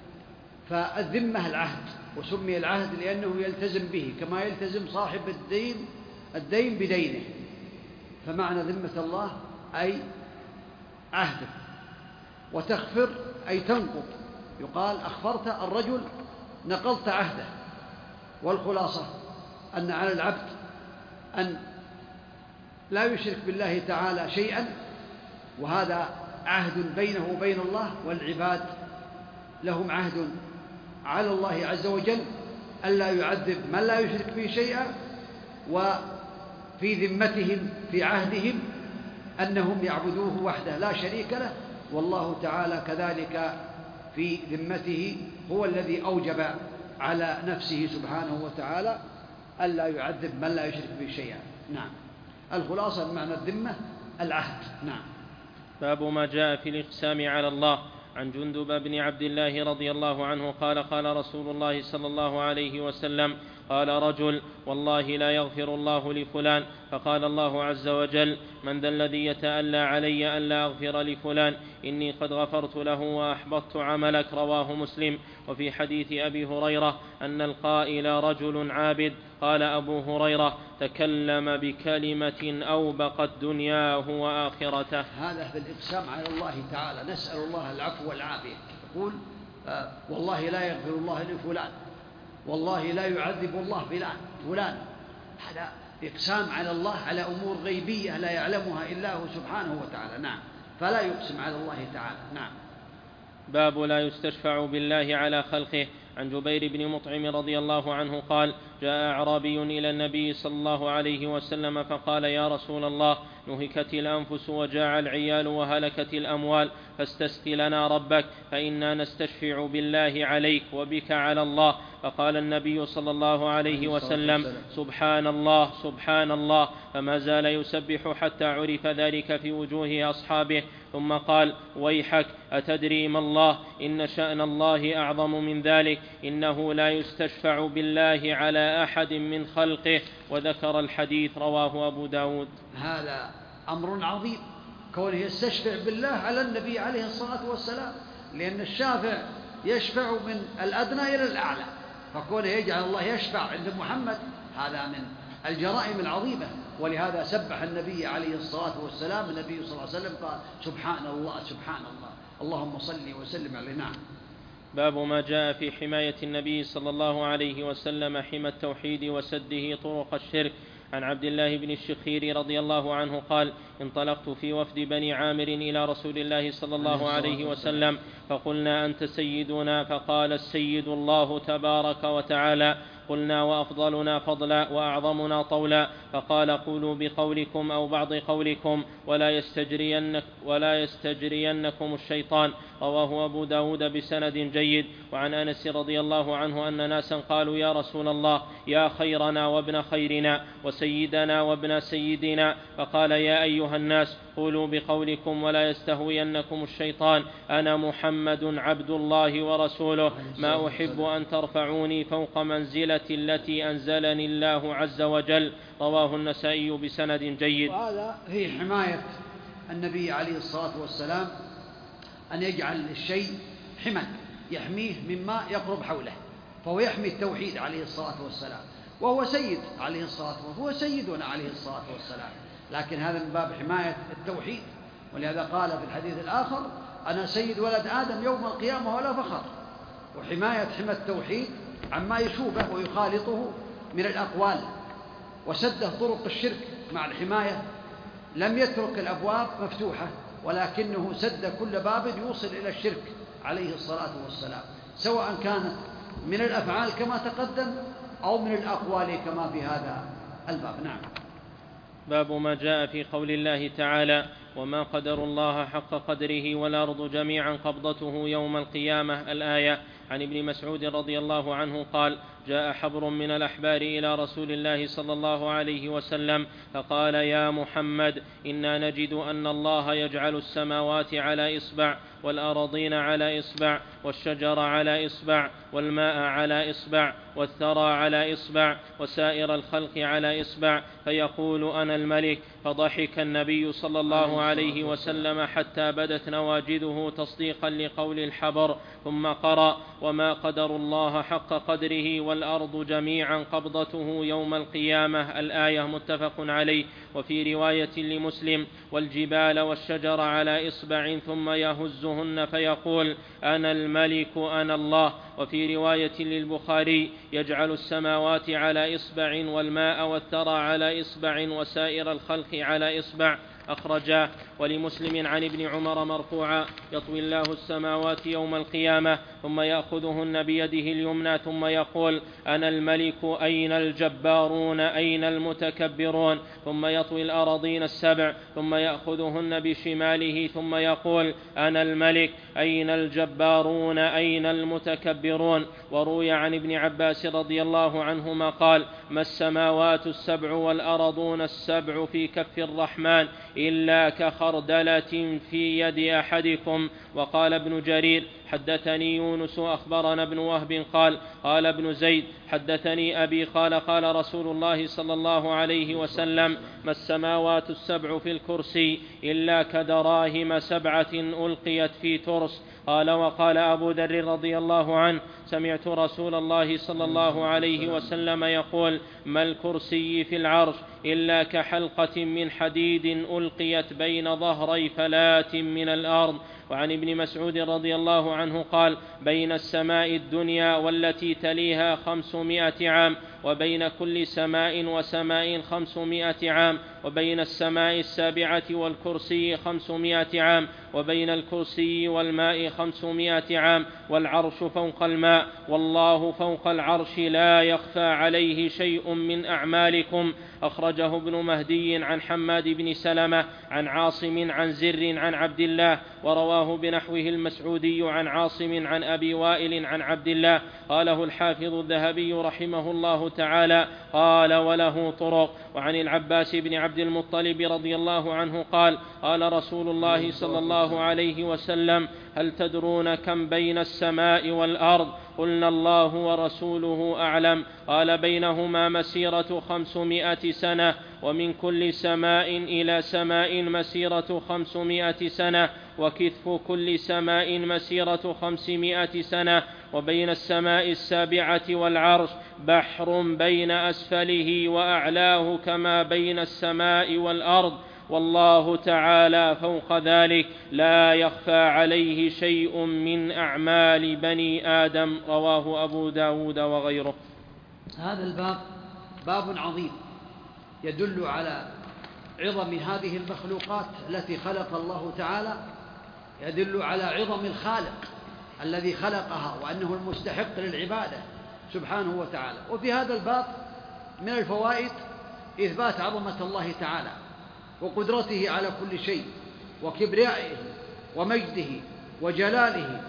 فالذمة العهد، وسمي العهد لأنه يلتزم به كما يلتزم صاحب الدين الدين بدينه. فمعنى ذمة الله أي عهده، وتغفر أي تنقض، يقال أخفرت الرجل نقضت عهده. والخلاصة أن على العبد أن لا يشرك بالله تعالى شيئا، وهذا عهد بينه وبين الله، والعباد لهم عهد على الله عز وجل ألا يعذب من لا يشرك به شيئا، وفي ذمتهم في عهدهم أنهم يعبدوه وحده لا شريك له، والله تعالى كذلك في ذمته هو الذي أوجب على نفسه سبحانه وتعالى ألا يعذب من لا يشرك به شيئا. نعم. الخلاصة معنى الذمة العهد. نعم. باب ما جاء في الإقسام على الله. عن جندب بن عبد الله رضي الله عنه قال قال رسول الله صلى الله عليه وسلم قال رجل والله لا يغفر الله لفلان، فقال الله عز وجل من ذا الذي يتألى علي أن لا أغفر لفلان، إني قد غفرت له وأحبطت عملك. رواه مسلم. وفي حديث أبي هريرة أن القائل رجل عابد، قال أبو هريرة تكلم بكلمة أوبقت دنياه وآخرته. هذا في الإقسام على الله تعالى، نسأل الله العفو والعافية. يقول آه والله لا يغفر الله لفلان، والله لا يعذب الله فلان فلان، هذا إقسام على الله على أمور غيبية لا يعلمها إلا هو سبحانه وتعالى. نعم، فلا يقسم على الله تعالى. نعم. باب لا يستشفع بالله على خلقه. عن جبير بن مطعم رضي الله عنه قال: جاء أعرابي إلى النبي صلى الله عليه وسلم فقال: يا رسول الله، نهكت الأنفس وجاع العيال وهلكت الأموال، فاستسق لنا ربك فإنا نستشفع بالله عليك وبك على الله. فقال النبي صلى الله عليه وسلم: سبحان الله سبحان الله، فما زال يسبح حتى عرف ذلك في وجوه أصحابه، ثم قال: ويحك، أتدري ما الله؟ إن شأن الله أعظم من ذلك، إنه لا يستشفع بالله على أحد من خلقه. وذكر الحديث. رواه أبو داود. هذا أمر عظيم كونه يستشفع بالله على النبي عليه الصلاة والسلام، لأن الشافع يشفع من الأدنى إلى الأعلى، فكونه يجعل الله يشفع عند محمد هذا من الجرائم العظيمة. ولهذا سبح النبي عليه الصلاة والسلام، النبي صلى الله عليه وسلم قال: سبحان الله سبحان الله، اللهم صل وسلم عليه. نعم. باب ما جاء في حماية النبي صلى الله عليه وسلم حمى التوحيد وسده طرق الشرك. عن عبد الله بن الشخير رضي الله عنه قال: انطلقت في وفد بني عامر إلى رسول الله صلى الله عليه وسلم، فقلنا: أنت سيدنا؟ فقال: السيد الله تبارك وتعالى. قلنا: وأفضلنا فضلا وأعظمنا طولا؟ فقال: قولوا بقولكم أو بعض قولكم ولا يستجرينك ولا يستجرينكم الشيطان. رواه أبو داود بسند جيد. وعن أنس رضي الله عنه أن ناسا قالوا: يا رسول الله، يا خيرنا وابن خيرنا وسيدنا وابن سيدنا. فقال: يا أيها الناس، قولوا بقولكم ولا يستهوينكم الشيطان، أنا محمد عبد الله ورسوله، ما أحب أن ترفعوني فوق منزلة التي أنزلني الله عز وجل. رواه النسائي بسند جيد. وهذا هي حماية النبي عليه الصلاة والسلام، أن يجعل الشيء حمى يحميه مما يقرب حوله، فهو يحمي التوحيد عليه الصلاة والسلام، وهو سيد عليه الصلاة والسلام، هو سيدنا عليه الصلاة والسلام، لكن هذا من باب حماية التوحيد. ولهذا قال في الحديث الآخر: أنا سيد ولد آدم يوم القيامة ولا فخر. وحماية حمى التوحيد عما يشوبه ويخالطه من الأقوال، وسده طرق الشرك مع الحماية، لم يترك الأبواب مفتوحة، ولكنه سد كل باب يوصل إلى الشرك عليه الصلاة والسلام، سواء كانت من الأفعال كما تقدم أو من الأقوال كما في هذا الباب. نعم. باب ما جاء في قول الله تعالى: وما قدروا الله حق قدره والأرض جميعا قبضته يوم القيامة. الآية. عن ابن مسعود رضي الله عنه قال: جاء حبر من الأحبار إلى رسول الله صلى الله عليه وسلم فقال: يا محمد، إنا نجد أن الله يجعل السماوات على إصبع، والأراضين على إصبع، والشجر على إصبع، والماء على إصبع، والثرى على إصبع، وسائر الخلق على إصبع، فيقول: أنا الملك. فضحك النبي صلى الله عليه وسلم حتى بدت نواجذه تصديقا لقول الحبر، ثم قرأ: وما قدر الله حق قدره والأرض جميعا قبضته يوم القيامة. الآية. متفق عليه. وفي رواية لمسلم: والجبال والشجر على إصبع ثم يهزهن فيقول: أنا الملك أنا الله. وفي رواية للبخاري: يجعل السماوات على إصبع، والماء والثرى على إصبع، وسائر الخلق على إصبع. أخرجاه. ولمسلم عن ابن عمر مرفوعا: يطوي الله السماوات يوم القيامة ثم يأخذهن بيده اليمنى ثم يقول: أنا الملك أين الجبارون أين المتكبرون. ثم يطوي الأراضين السبع ثم يأخذهن بشماله ثم يقول: أنا الملك أين الجبارون أين المتكبرون. وروي عن ابن عباس رضي الله عنهما قال: ما السماوات السبع والأرضون السبع في كف الرحمن إلا كخردلة في يد أحدكم. وقال ابن جرير: حدثني يونس أخبرنا ابن وهب قال: قال ابن زيد: حدثني أبي قال: قال رسول الله صلى الله عليه وسلم: ما السماوات السبع في الكرسي إلا كدراهم سبعة ألقيت في ترس. قال: وقال أبو ذر رضي الله عنه: سمعت رسول الله صلى الله عليه وسلم يقول: ما الكرسي في العرش إلا كحلقة من حديد ألقيت بين ظهري فلاة من الأرض. وعن ابن مسعود رضي الله عنه قال: بين السماء الدنيا والتي تليها خمسمائة عام، وبين كل سماء وسماء خمسمائة عام، وبين السماء السابعة والكرسي خمسمائة عام، وبين الكرسي والماء خمسمائة عام، والعرش فوق الماء، والله فوق العرش لا يخفى عليه شيء من أعمالكم. أخرجه ابن مهدي عن حماد بن سلمة عن عاصم عن زر عن عبد الله، ورواه بنحوه المسعودي عن عاصم عن أبي وائل عن عبد الله. قاله الحافظ الذهبي رحمه الله تعالى: قال وله طرق. وعن العباس بن عبد المطلب رضي الله عنه قال: قال رسول الله صلى الله عليه وسلم: هل تدرون كم بين السماء والأرض؟ قلنا: الله ورسوله أعلم. قال: بينهما مسيرة خمسمائة سنة، ومن كل سماء إلى سماء مسيرة خمسمائة سنة، وكثف كل سماء مسيرة خمسمائة سنة، وبين السماء السابعة والعرش بحر بين أسفله وأعلاه كما بين السماء والأرض، والله تعالى فوق ذلك لا يخفى عليه شيء من أعمال بني آدم. رواه أبو داود وغيره. هذا الباب باب عظيم يدل على عظم هذه المخلوقات التي خلق الله تعالى، يدل على عظم الخالق الذي خلقها وأنه المستحق للعبادة سبحانه وتعالى. وفي هذا الباب من الفوائد إثبات عظمة الله تعالى وقدرته على كل شيء وكبريائه ومجده وجلاله،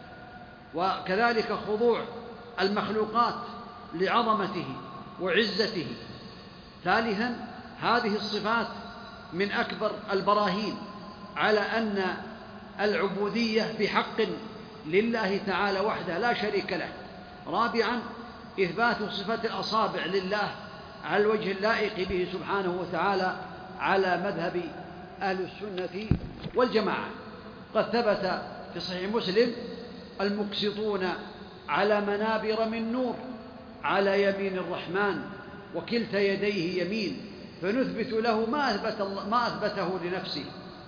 وكذلك خضوع المخلوقات لعظمته وعزته. ثالثا، هذه الصفات من أكبر البراهين على أن العبودية بحق لله تعالى وحده لا شريك له. رابعا، إثبات صفة الأصابع لله على الوجه اللائق به سبحانه وتعالى على مذهب أهل السنة والجماعة. قد ثبت في صحيح مسلم: المقسطون على منابر من نور على يمين الرحمن وكلتا يديه يمين، فنثبت له ما أثبت ما أثبته لنفسه.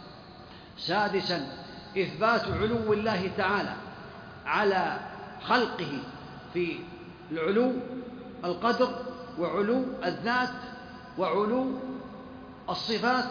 سادسا، إثبات علو الله تعالى على خلقه في العلو القدر وعلو الذات وعلو الصفات.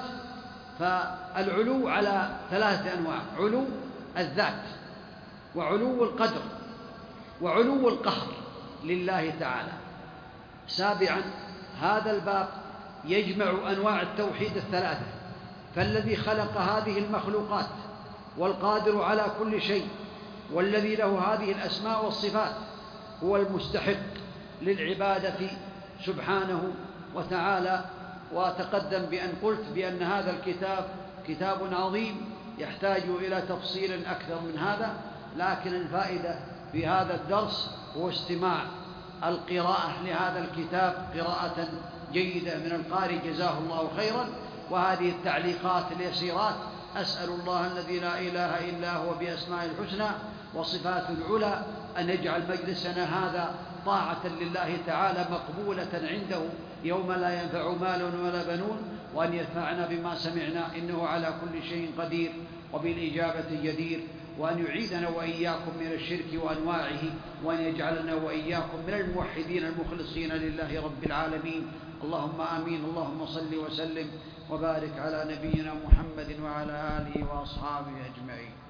فالعلو على ثلاثة أنواع: علو الذات وعلو القدر وعلو القهر لله تعالى. سابعا، هذا الباب يجمع أنواع التوحيد الثلاثة، فالذي خلق هذه المخلوقات والقادر على كل شيء والذي له هذه الأسماء والصفات هو المستحق للعبادة سبحانه وتعالى. وتقدم بأن قلت بأن هذا الكتاب كتاب عظيم يحتاج إلى تفصيل أكثر من هذا، لكن الفائدة في هذا الدرس هو استماع القراءة لهذا الكتاب قراءة جيدة من القارئ جزاه الله خيرا. وهذه التعليقات اليسيرات أسأل الله الذي لا إله إلا هو بأسماء الحسنى وصفات العلى أن يجعل مجلسنا هذا طاعة لله تعالى مقبولة عنده يوم لا ينفع مال ولا بنون، وأن ينفعنا بما سمعنا إنه على كل شيء قدير وبالإجابة جدير، وأن يعيدنا وإياكم من الشرك وأنواعه، وأن يجعلنا وإياكم من الموحدين المخلصين لله رب العالمين. اللهم آمين. اللهم صل وسلم وبارك على نبينا محمد وعلى آله وأصحابه أجمعين.